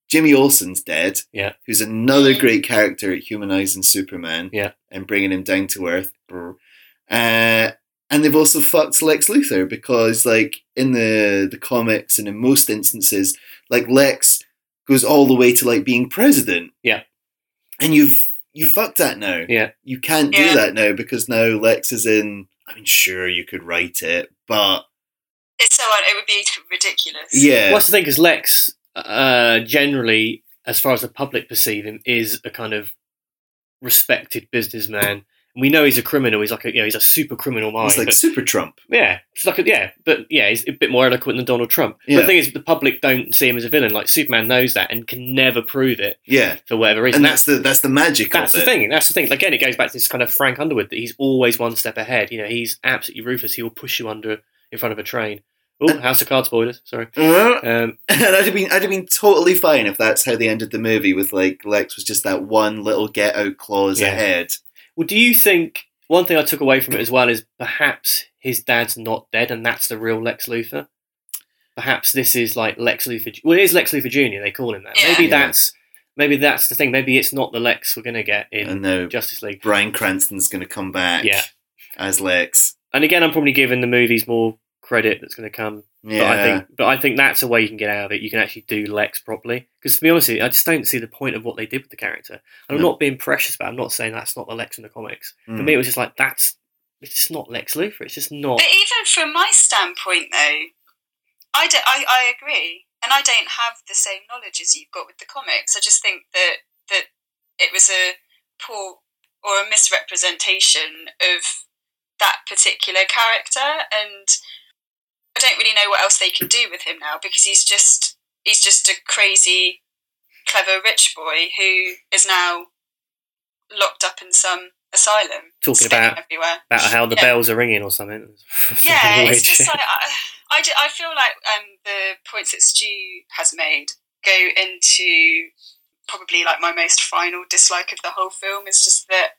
Speaker 1: Jimmy Olsen's dead.
Speaker 2: Yeah.
Speaker 1: Who's another great character at humanizing Superman.
Speaker 2: Yeah.
Speaker 1: And bringing him down to earth. And they've also fucked Lex Luthor because, like, in the comics and in most instances, like, Lex goes all the way to, like, being president.
Speaker 2: Yeah.
Speaker 1: And you've fucked that now.
Speaker 2: Yeah.
Speaker 1: You can't do that now because now Lex is in... I mean, sure, you could write it, but...
Speaker 3: It would be ridiculous.
Speaker 1: Yeah.
Speaker 2: Well, that's the thing, because Lex, generally, as far as the public perceive him, is a kind of respected businessman. We know he's a criminal. He's like he's a super criminal mind.
Speaker 1: He's like Super Trump.
Speaker 2: Yeah, it's like he's a bit more eloquent than Donald Trump.
Speaker 1: Yeah.
Speaker 2: But the thing is, the public don't see him as a villain. Like Superman knows that and can never prove it.
Speaker 1: Yeah,
Speaker 2: for whatever reason.
Speaker 1: And that's the magic.
Speaker 2: That's
Speaker 1: of
Speaker 2: the
Speaker 1: it.
Speaker 2: thing. That's the thing. Again, it goes back to this kind of Frank Underwood that he's always one step ahead. You know, he's absolutely ruthless. He will push you in front of a train. Oh, House of Cards spoilers. Sorry.
Speaker 1: And I'd have been totally fine if that's how they ended the movie with like Lex was just that one little get out clause ahead.
Speaker 2: Well, do you think one thing I took away from it as well is perhaps his dad's not dead and that's the real Lex Luthor? Perhaps this is like Lex Luthor. Well, it is Lex Luthor Jr. They call him that.
Speaker 3: Yeah.
Speaker 2: Maybe that's the thing. Maybe it's not the Lex we're going to get in Justice League.
Speaker 1: Bryan Cranston's going to come back as Lex.
Speaker 2: And again, I'm probably giving the movies more credit that's going to come.
Speaker 1: Yeah.
Speaker 2: But I think that's a way you can get out of it. You can actually do Lex properly. Because to be honest with you, I just don't see the point of what they did with the character. And I'm not being precious about it. I'm not saying that's not the Lex in the comics. For me, it was just like, it's just not Lex Luthor. It's just not.
Speaker 3: But even from my standpoint, though, I agree. And I don't have the same knowledge as you've got with the comics. I just think that it was a poor or a misrepresentation of that particular character, and I don't really know what else they can do with him now because he's just a crazy, clever rich boy who is now locked up in some asylum,
Speaker 2: talking about
Speaker 3: everywhere.
Speaker 2: About how the bells are ringing or something.
Speaker 3: Yeah, it's just like I feel like the points that Stu has made go into probably like my most final dislike of the whole film is just that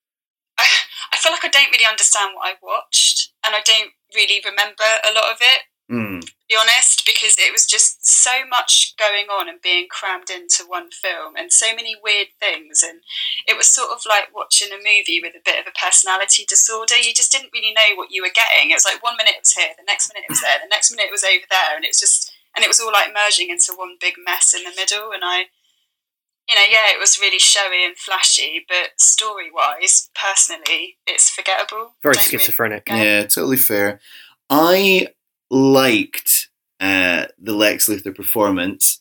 Speaker 3: I feel like I don't really understand what I watched and I don't really remember a lot of it, to be honest, because it was just so much going on and being crammed into one film and so many weird things, and it was sort of like watching a movie with a bit of a personality disorder. You just didn't really know what you were getting. It was like 1 minute it was here, the next minute it was there, the next minute it was over there, and it was all like merging into one big mess in the middle, and it was really showy and flashy, but story-wise, personally, it's forgettable.
Speaker 2: Very schizophrenic.
Speaker 1: Yeah, totally fair. I liked the Lex Luthor performance,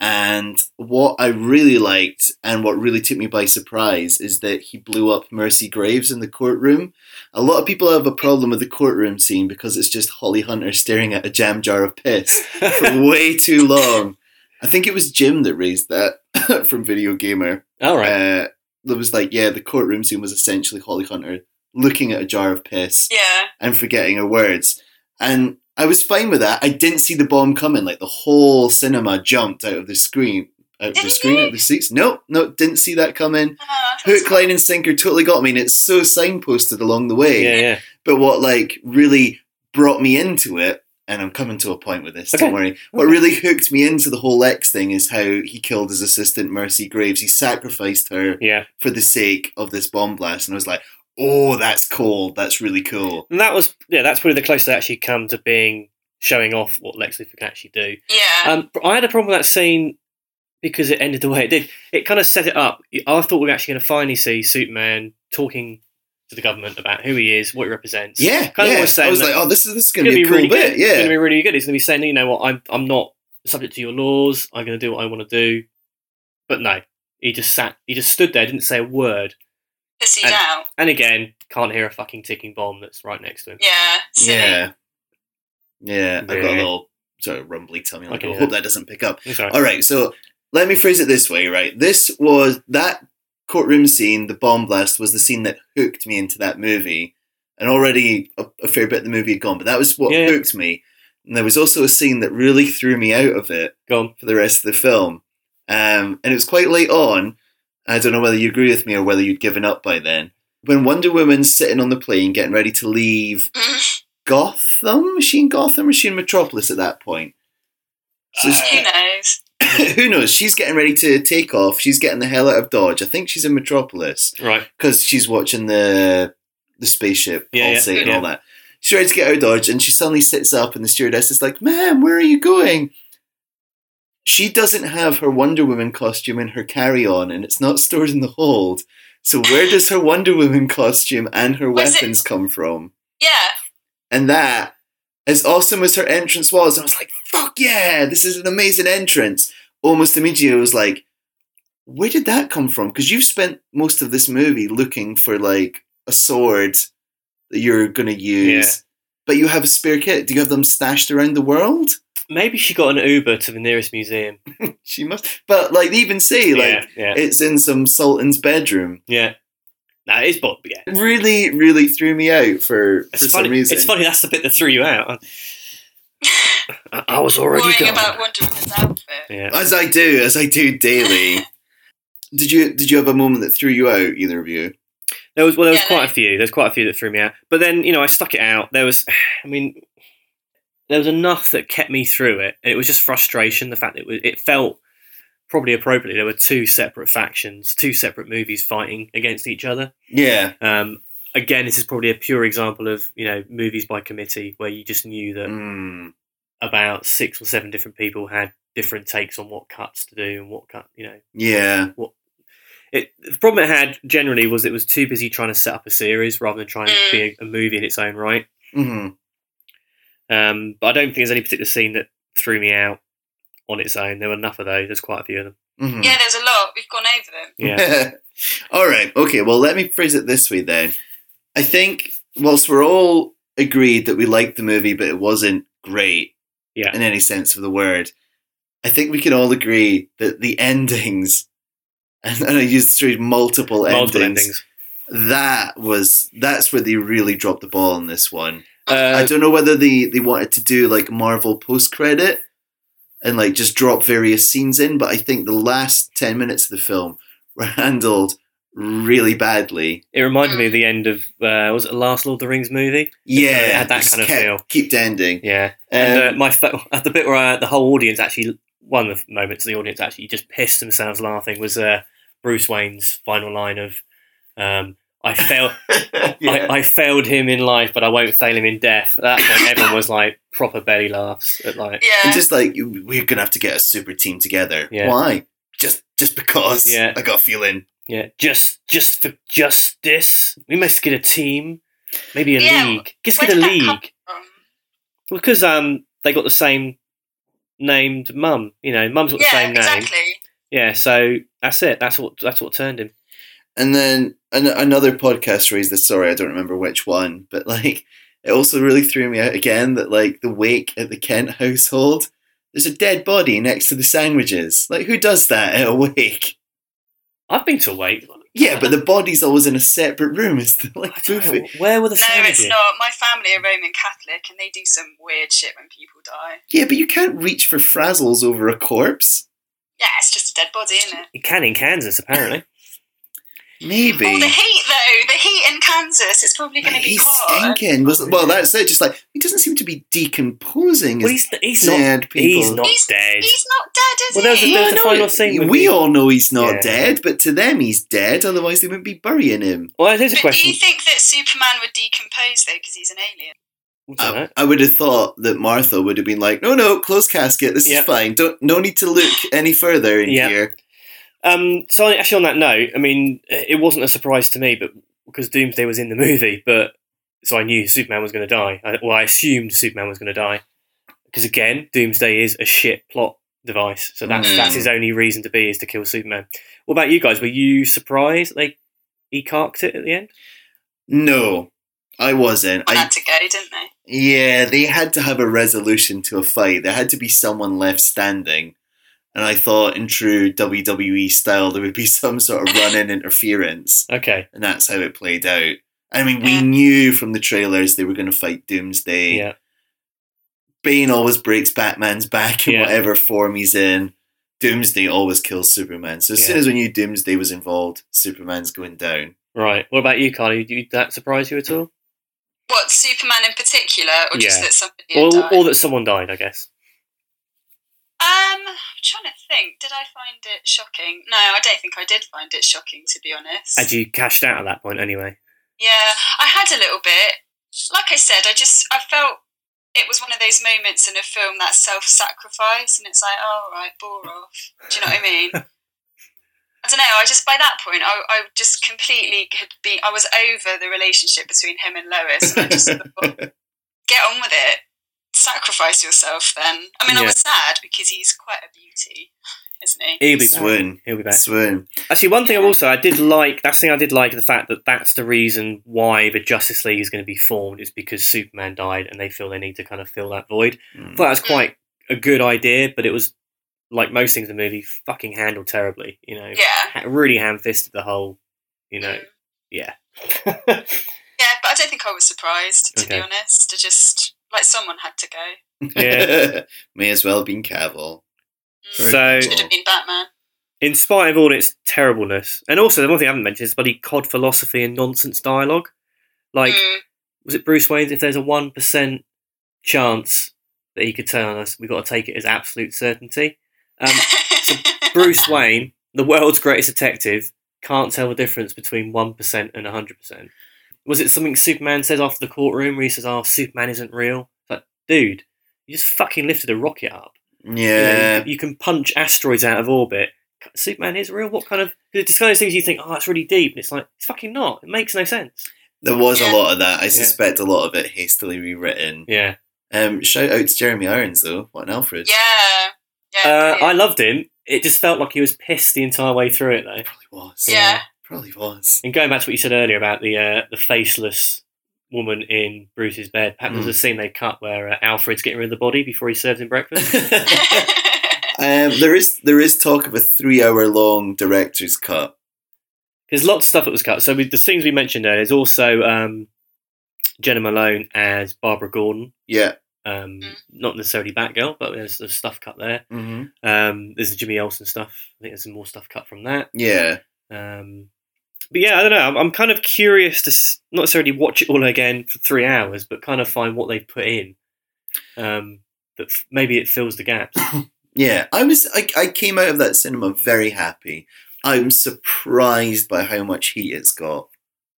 Speaker 1: and what I really liked and what really took me by surprise is that he blew up Mercy Graves in the courtroom. A lot of people have a problem with the courtroom scene because it's just Holly Hunter staring at a jam jar of piss for way too long. I think it was Jim that raised that from Video Gamer.
Speaker 2: All right.
Speaker 1: There was like, the courtroom scene was essentially Holly Hunter looking at a jar of piss and forgetting her words. And I was fine with that. I didn't see the bomb coming. Like the whole cinema jumped out of the screen. Out of the seats. No, didn't see that coming. Hook, line and sinker totally got me. And it's so signposted along the way.
Speaker 2: Yeah.
Speaker 1: But what like really brought me into it, and I'm coming to a point with this, don't worry. What really hooked me into the whole Lex thing is how he killed his assistant, Mercy Graves. He sacrificed her for the sake of this bomb blast. And I was like, oh, that's cool. That's really cool.
Speaker 2: And that was, that's probably the closest they actually come to being showing off what Lex Luthor can actually do.
Speaker 3: Yeah.
Speaker 2: I had a problem with that scene because it ended the way it did. It kind of set it up. I thought we were actually going to finally see Superman talking to the government about who he is, what he represents.
Speaker 1: Yeah,
Speaker 2: I was
Speaker 1: like, oh, this is going to be a cool
Speaker 2: really
Speaker 1: bit.
Speaker 2: Good.
Speaker 1: Yeah,
Speaker 2: it's going to be really good. He's going to be saying, you know what, I'm not subject to your laws. I'm going to do what I want to do. But no, he just stood there, didn't say a word.
Speaker 3: Pissed out.
Speaker 2: And again, can't hear a fucking ticking bomb that's right next to him.
Speaker 3: Yeah, silly.
Speaker 1: Yeah. I got a little sort of rumbly tummy. Like, I hope that doesn't pick up.
Speaker 2: Sorry.
Speaker 1: All right, so let me phrase it this way, right? This was that courtroom scene, the bomb blast, was the scene that hooked me into that movie. And already a fair bit of the movie had gone, but that was what hooked me. And there was also a scene that really threw me out of it for the rest of the film. And it was quite late on. I don't know whether you agree with me or whether you'd given up by then. When Wonder Woman's sitting on the plane getting ready to leave Gotham? Was she in Gotham or was she in Metropolis at that point?
Speaker 3: Who knows?
Speaker 1: who knows? She's getting ready to take off. She's getting the hell out of Dodge. I think she's in Metropolis.
Speaker 2: Right.
Speaker 1: Because she's watching the spaceship pulsate and all that. She's ready to get out of Dodge, and she suddenly sits up, and the stewardess is like, "Ma'am, where are you going?" She doesn't have her Wonder Woman costume in her carry-on, and it's not stored in the hold. So where does her Wonder Woman costume and her weapons come from?
Speaker 3: Yeah.
Speaker 1: And that, as awesome as her entrance was, I was like, fuck yeah, this is an amazing entrance. Almost immediately I was like, where did that come from? Because you've spent most of this movie looking for like a sword that you're going to use, but you have a spare kit. Do you have them stashed around the world?
Speaker 2: Maybe she got an Uber to the nearest museum.
Speaker 1: She must. But like they even say, it's in some Sultan's bedroom.
Speaker 2: Yeah. No, it is Bob, yeah.
Speaker 1: It really, really threw me out for some reason.
Speaker 2: It's funny, that's the bit that threw you out. I was already
Speaker 3: worrying about Wonder Woman's outfit.
Speaker 2: Yeah.
Speaker 1: As I do daily. Did you have a moment that threw you out, either of you?
Speaker 2: There was quite a few. There's quite a few that threw me out. But then, I stuck it out. There was enough that kept me through it. And it was just frustration, the fact that it felt probably appropriately there were two separate factions, two separate movies fighting against each other.
Speaker 1: Yeah.
Speaker 2: Again, this is probably a pure example of, movies by committee where you just knew that about 6 or 7 different people had different takes on what cuts to do and what cut,
Speaker 1: Yeah.
Speaker 2: The problem it had generally was it was too busy trying to set up a series rather than trying to be a movie in its own right.
Speaker 1: Mm-hmm.
Speaker 2: But I don't think there's any particular scene that threw me out on its own. There were enough of those. There's quite a few of them.
Speaker 1: Mm-hmm.
Speaker 3: Yeah, there's a lot. We've gone over them.
Speaker 2: Yeah.
Speaker 1: All right. Okay. Well, let me phrase it this way then. I think whilst we're all agreed that we liked the movie, but it wasn't great in any sense of the word, I think we can all agree that the endings, and I used the phrase multiple endings. That's where they really dropped the ball on this one. I don't know whether they wanted to do like Marvel post-credit and like just drop various scenes in, but I think the last 10 minutes of the film were handled really badly.
Speaker 2: It reminded me of the end of, was it the last Lord of the Rings movie?
Speaker 1: Yeah.
Speaker 2: It had that kind of feel.
Speaker 1: Keep ending.
Speaker 2: Yeah. And at the bit where the whole audience actually, one of the moments the audience actually just pissed themselves laughing was Bruce Wayne's final line of, I failed him in life, but I won't fail him in death. At that point, everyone was like proper belly laughs at like.
Speaker 1: Yeah. And just like we're gonna have to get a super team together.
Speaker 2: Yeah.
Speaker 1: Why? Just because.
Speaker 2: Yeah.
Speaker 1: I got a feeling.
Speaker 2: Yeah. Just for justice, we must get a team, maybe a league. Just get a league. Because they got the same named mum. Mum's got the same name.
Speaker 3: Exactly.
Speaker 2: Yeah. So that's it. That's what turned him.
Speaker 1: And then another podcast raised this, sorry, I don't remember which one, but like it also really threw me out again that like the wake at the Kent household, there's a dead body next to the sandwiches. Like who does that at a wake?
Speaker 2: I've been to a wake.
Speaker 1: Yeah, but the body's always in a separate room. It's like
Speaker 2: where were the sandwiches?
Speaker 3: No, it's not. My family are Roman Catholic and they do some weird shit when people die.
Speaker 1: Yeah, but you can't reach for frazzles over a corpse.
Speaker 3: Yeah, it's just a dead body, isn't it?
Speaker 2: You can in Kansas, apparently.
Speaker 1: Maybe.
Speaker 3: Oh, the heat, though. The heat in Kansas is probably going to be hot.
Speaker 1: He's stinking. Well, that's it. Just like, he doesn't seem to be decomposing.
Speaker 2: Well, he's not dead. He's not dead,
Speaker 3: is he?
Speaker 2: There's the final scene.
Speaker 1: We all know he's not dead, but to them he's dead. Otherwise, they wouldn't be burying him.
Speaker 2: Well, there's a question.
Speaker 3: Do you think that Superman would decompose, though, because he's an alien?
Speaker 1: I would have thought that Martha would have been like, no, close casket. This is fine. No need to look any further in here.
Speaker 2: So actually on that note, I mean, it wasn't a surprise to me, but because Doomsday was in the movie, so I knew Superman was going to die. I assumed Superman was going to die. Because again, Doomsday is a shit plot device. So that's his only reason to be, is to kill Superman. What about you guys? Were you surprised he carked it at the end?
Speaker 1: No, I wasn't.
Speaker 3: They had to go, didn't they?
Speaker 1: Yeah, they had to have a resolution to a fight. There had to be someone left standing. And I thought, in true WWE style, there would be some sort of run-in interference.
Speaker 2: Okay.
Speaker 1: And that's how it played out. I mean, we knew from the trailers they were going to fight Doomsday.
Speaker 2: Yeah.
Speaker 1: Bane always breaks Batman's back in whatever form he's in. Doomsday always kills Superman. So as soon as we knew Doomsday was involved, Superman's going down.
Speaker 2: Right. What about you, Carly? Did that surprise you at all?
Speaker 3: What, Superman in particular? Or just that somebody died?
Speaker 2: Or that someone died, I guess.
Speaker 3: trying to think. Did I find it shocking? No, I don't think I did find it shocking, to be honest.
Speaker 2: Had you cashed out at that point anyway?
Speaker 3: Yeah, I had a little bit. Like I said, I felt it was one of those moments in a film that's self-sacrifice, and it's like, oh, right, bore off. Do you know what I mean? I don't know, by that point, I just completely I was over the relationship between him and Lois, and I just thought, get on with it. Sacrifice yourself then. I mean, I was sad because he's quite a beauty, isn't he?
Speaker 2: He'll be back.
Speaker 1: Swoon.
Speaker 2: Actually, one thing I did like the fact that that's the reason why the Justice League is going to be formed, is because Superman died and they feel they need to kind of fill that void. I thought that was quite a good idea, but it was, like most things in the movie, fucking handled terribly, you know.
Speaker 3: Yeah.
Speaker 2: Really ham-fisted the whole, you know, yeah.
Speaker 3: Yeah, but I don't think I was surprised, to be honest. I just, like, someone had to go.
Speaker 2: Yeah.
Speaker 1: May as well have been Cavill.
Speaker 2: So,
Speaker 3: should have been Batman.
Speaker 2: In spite of all its terribleness, and also the one thing I haven't mentioned is bloody cod philosophy and nonsense dialogue. Like, was it Bruce Wayne's, if there's a 1% chance that he could turn on us, we've got to take it as absolute certainty. So Bruce Wayne, the world's greatest detective, can't tell the difference between 1% and 100%. Was it something Superman says after the courtroom where he says, "Oh, Superman isn't real"? But dude, you just fucking lifted a rocket up.
Speaker 1: Yeah,
Speaker 2: you can punch asteroids out of orbit. Superman is real. What kind of? It's one of those things you think, oh, that's really deep, and it's like, it's fucking not. It makes no sense.
Speaker 1: There was a lot of that. I suspect a lot of it hastily rewritten.
Speaker 2: Yeah.
Speaker 1: Shout out to Jeremy Irons though. What an Alfred.
Speaker 3: Yeah.
Speaker 2: I loved him. It just felt like he was pissed the entire way through it, though.
Speaker 1: Probably was.
Speaker 3: Yeah.
Speaker 1: Probably was.
Speaker 2: And going back to what you said earlier about the faceless woman in Bruce's bed, perhaps there's a scene they cut where Alfred's getting rid of the body before he serves him breakfast.
Speaker 1: There is talk of a 3-hour long director's cut.
Speaker 2: There's lots of stuff that was cut. So the things we mentioned there, there's also Jenna Malone as Barbara Gordon.
Speaker 1: Yeah.
Speaker 2: Not necessarily Batgirl, but there's stuff cut there.
Speaker 1: Mm-hmm.
Speaker 2: There's the Jimmy Olsen stuff. I think there's some more stuff cut from that.
Speaker 1: Yeah.
Speaker 2: But yeah, I don't know. I'm kind of curious to not necessarily watch it all again for 3 hours, but kind of find what they've put in. That maybe it fills the gaps.
Speaker 1: Yeah, I came out of that cinema very happy. I'm surprised by how much heat it's got.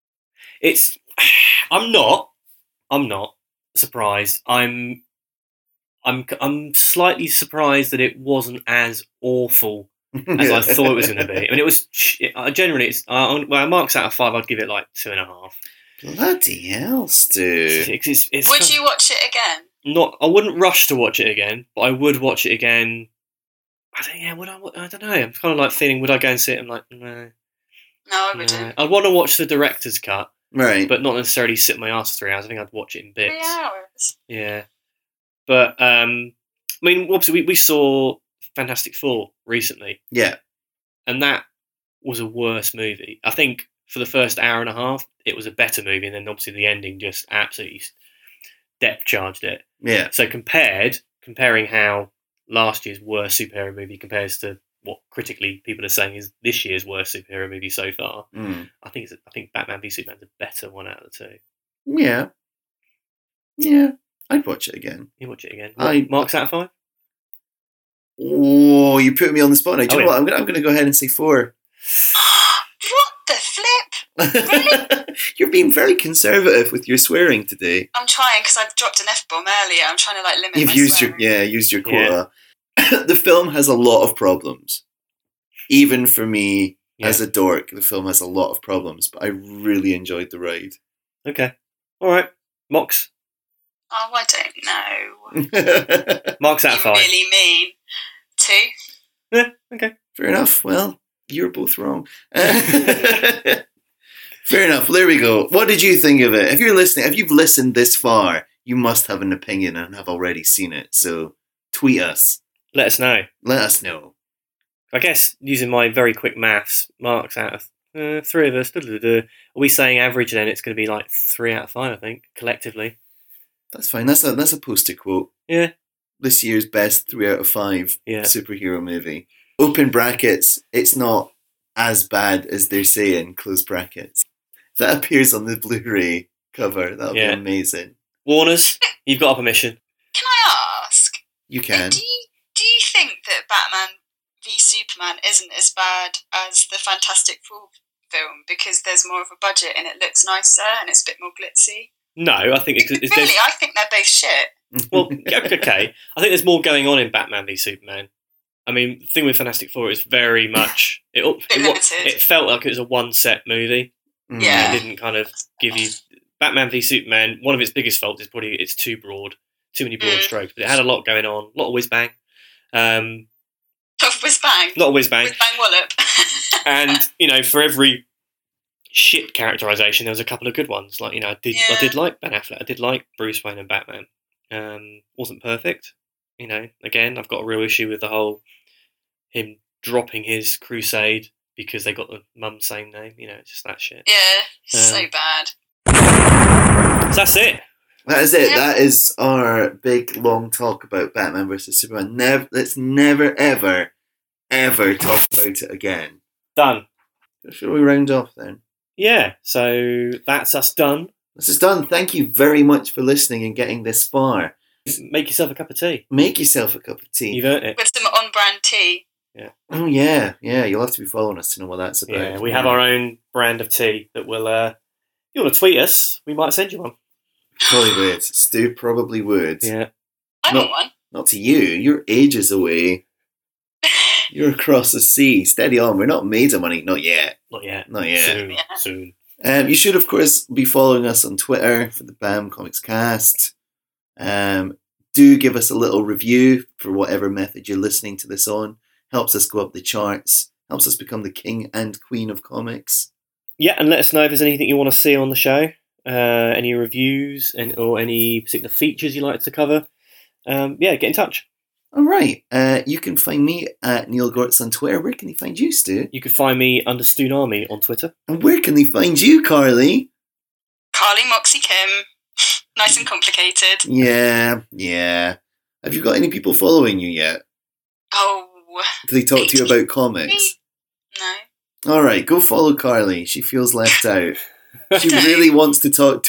Speaker 2: I'm not surprised. I'm slightly surprised that it wasn't as awful as I thought it was going to be. I mean, it was generally. Well, marks out of 5, I'd give it like 2.5.
Speaker 1: Bloody hell, Stu!
Speaker 3: Would you watch it again?
Speaker 2: I wouldn't rush to watch it again, but I would watch it again. I don't know. I'm kind of like feeling, would I go and see it? I'm like, no.
Speaker 3: No, I wouldn't.
Speaker 2: I'd want to watch the director's cut,
Speaker 1: right?
Speaker 2: But not necessarily sit my ass for 3 hours. I think I'd watch it in bits.
Speaker 3: 3 hours.
Speaker 2: Yeah, but I mean, obviously we saw Fantastic Four recently.
Speaker 1: Yeah,
Speaker 2: and that was a worse movie. I think for the first hour and a half, it was a better movie, and then obviously the ending just absolutely depth charged it.
Speaker 1: Yeah.
Speaker 2: So comparing how last year's worst superhero movie compares to what critically people are saying is this year's worst superhero movie so far, I think Batman v Superman's a better one out of the two.
Speaker 1: Yeah. Yeah. I'd watch it again.
Speaker 2: You watch it again. Marks out of 5?
Speaker 1: Oh, you put me on the spot now. Do you know what? I'm going to go ahead and say 4.
Speaker 3: What the flip? Really?
Speaker 1: You're being very conservative with your swearing today.
Speaker 3: I'm trying because I've dropped an F-bomb earlier. I'm trying to limit
Speaker 1: You've
Speaker 3: my
Speaker 1: used
Speaker 3: swearing.
Speaker 1: used your quota. Yeah. The film has a lot of problems. Even for me, as a dork, the film has a lot of problems, but I really enjoyed the ride.
Speaker 2: Okay. All right. Mox?
Speaker 3: Oh, I don't know.
Speaker 2: Marks out of 5.
Speaker 3: Really mean. 2.
Speaker 2: Yeah, okay.
Speaker 1: Fair enough. Well, you're both wrong. Fair enough. There we go. What did you think of it? If you've listened this far, you must have an opinion and have already seen it. So tweet us.
Speaker 2: Let us know. I guess using my very quick maths, marks out of 3 of us. Are we saying average then? It's going to be like 3 out of 5, I think, collectively.
Speaker 1: That's fine. That's a poster quote.
Speaker 2: Yeah.
Speaker 1: This year's best 3 out of 5 superhero movie. Open brackets. It's not as bad as they're saying. Close brackets. That appears on the Blu-ray cover. That'll be amazing.
Speaker 2: Warners, you've got our permission.
Speaker 3: Can I ask?
Speaker 1: You can.
Speaker 3: Do you think that Batman v Superman isn't as bad as the Fantastic Four film because there's more of a budget and it looks nicer and it's a bit more glitzy.
Speaker 2: No, I think
Speaker 3: I think they're both shit.
Speaker 2: Well, okay. I think there's more going on in Batman v Superman. I mean, the thing with Fantastic Four is very much it felt like it was a one set movie.
Speaker 3: Yeah,
Speaker 2: it didn't kind of give you Batman v Superman. One of its biggest faults is probably it's too broad, too many broad strokes. But it had a lot going on, a lot of whiz bang.
Speaker 3: Whiz bang.
Speaker 2: Not whiz bang.
Speaker 3: Whiz bang wallop.
Speaker 2: And for every shit characterization, there was a couple of good ones. Like I did like Ben Affleck. I did like Bruce Wayne and Batman. Wasn't perfect. Again, I've got a real issue with the whole him dropping his crusade because they got the mum's same name. It's just that shit.
Speaker 3: Yeah, so bad.
Speaker 2: So that's it.
Speaker 1: That is it. Yeah. That is our big long talk about Batman versus Superman. Let's never ever talk about it again.
Speaker 2: Done.
Speaker 1: Shall we round off then?
Speaker 2: Yeah. So that's us done.
Speaker 1: This is done. Thank you very much for listening and getting this far.
Speaker 2: Make yourself a cup of tea.
Speaker 1: Make yourself a cup of tea.
Speaker 2: You've earned it.
Speaker 3: With some on-brand tea.
Speaker 2: Yeah.
Speaker 1: Oh, yeah. Yeah, you'll have to be following us to know what that's about.
Speaker 2: Yeah, we have our own brand of tea that will, if you want to tweet us, we might send you one.
Speaker 1: Probably would. Stu probably would.
Speaker 2: Yeah.
Speaker 3: I want one.
Speaker 1: Not to you. You're ages away. You're across the sea. Steady on. We're not made of money. Not yet.
Speaker 2: Not yet.
Speaker 1: Soon. You should, of course, be following us on Twitter for the BAM Comics Cast. Do give us a little review for whatever method you're listening to this on. Helps us go up the charts. Helps us become the king and queen of comics.
Speaker 2: Yeah, and let us know if there's anything you want to see on the show. Any reviews or any particular features you'd like to cover. Get in touch.
Speaker 1: All right. You can find me at Neil Gortz on Twitter. Where can they find you, Stu?
Speaker 2: You can find me under Stoonarmy on Twitter.
Speaker 1: And where can they find you, Carly?
Speaker 3: Carly Moxie Kim. Nice and complicated.
Speaker 1: Yeah. Have you got any people following you yet?
Speaker 3: Oh.
Speaker 1: Do they talk to you about comics?
Speaker 3: No.
Speaker 1: All right, go follow Carly. She feels left out. She really wants to talk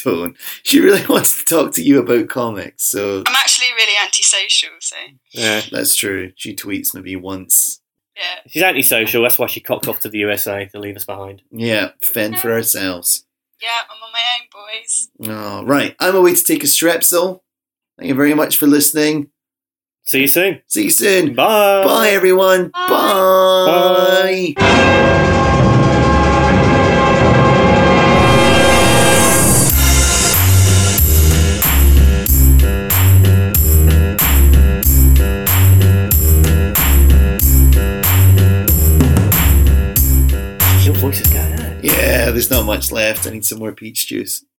Speaker 1: to you about comics. So
Speaker 3: I'm actually really antisocial, so
Speaker 1: yeah, that's true. She tweets maybe once.
Speaker 3: Yeah,
Speaker 2: she's antisocial. That's why she cocked off to the USA to leave us behind.
Speaker 1: Yeah, fend for ourselves.
Speaker 3: Yeah, I'm on my own, boys.
Speaker 1: Oh, right. I'm away to take a strepsil. Thank you very much for listening.
Speaker 2: See you soon.
Speaker 1: See you soon.
Speaker 2: Bye.
Speaker 1: Bye, everyone. Bye.
Speaker 2: Your voice is going out.
Speaker 1: Yeah, there's not much left. I need some more peach juice.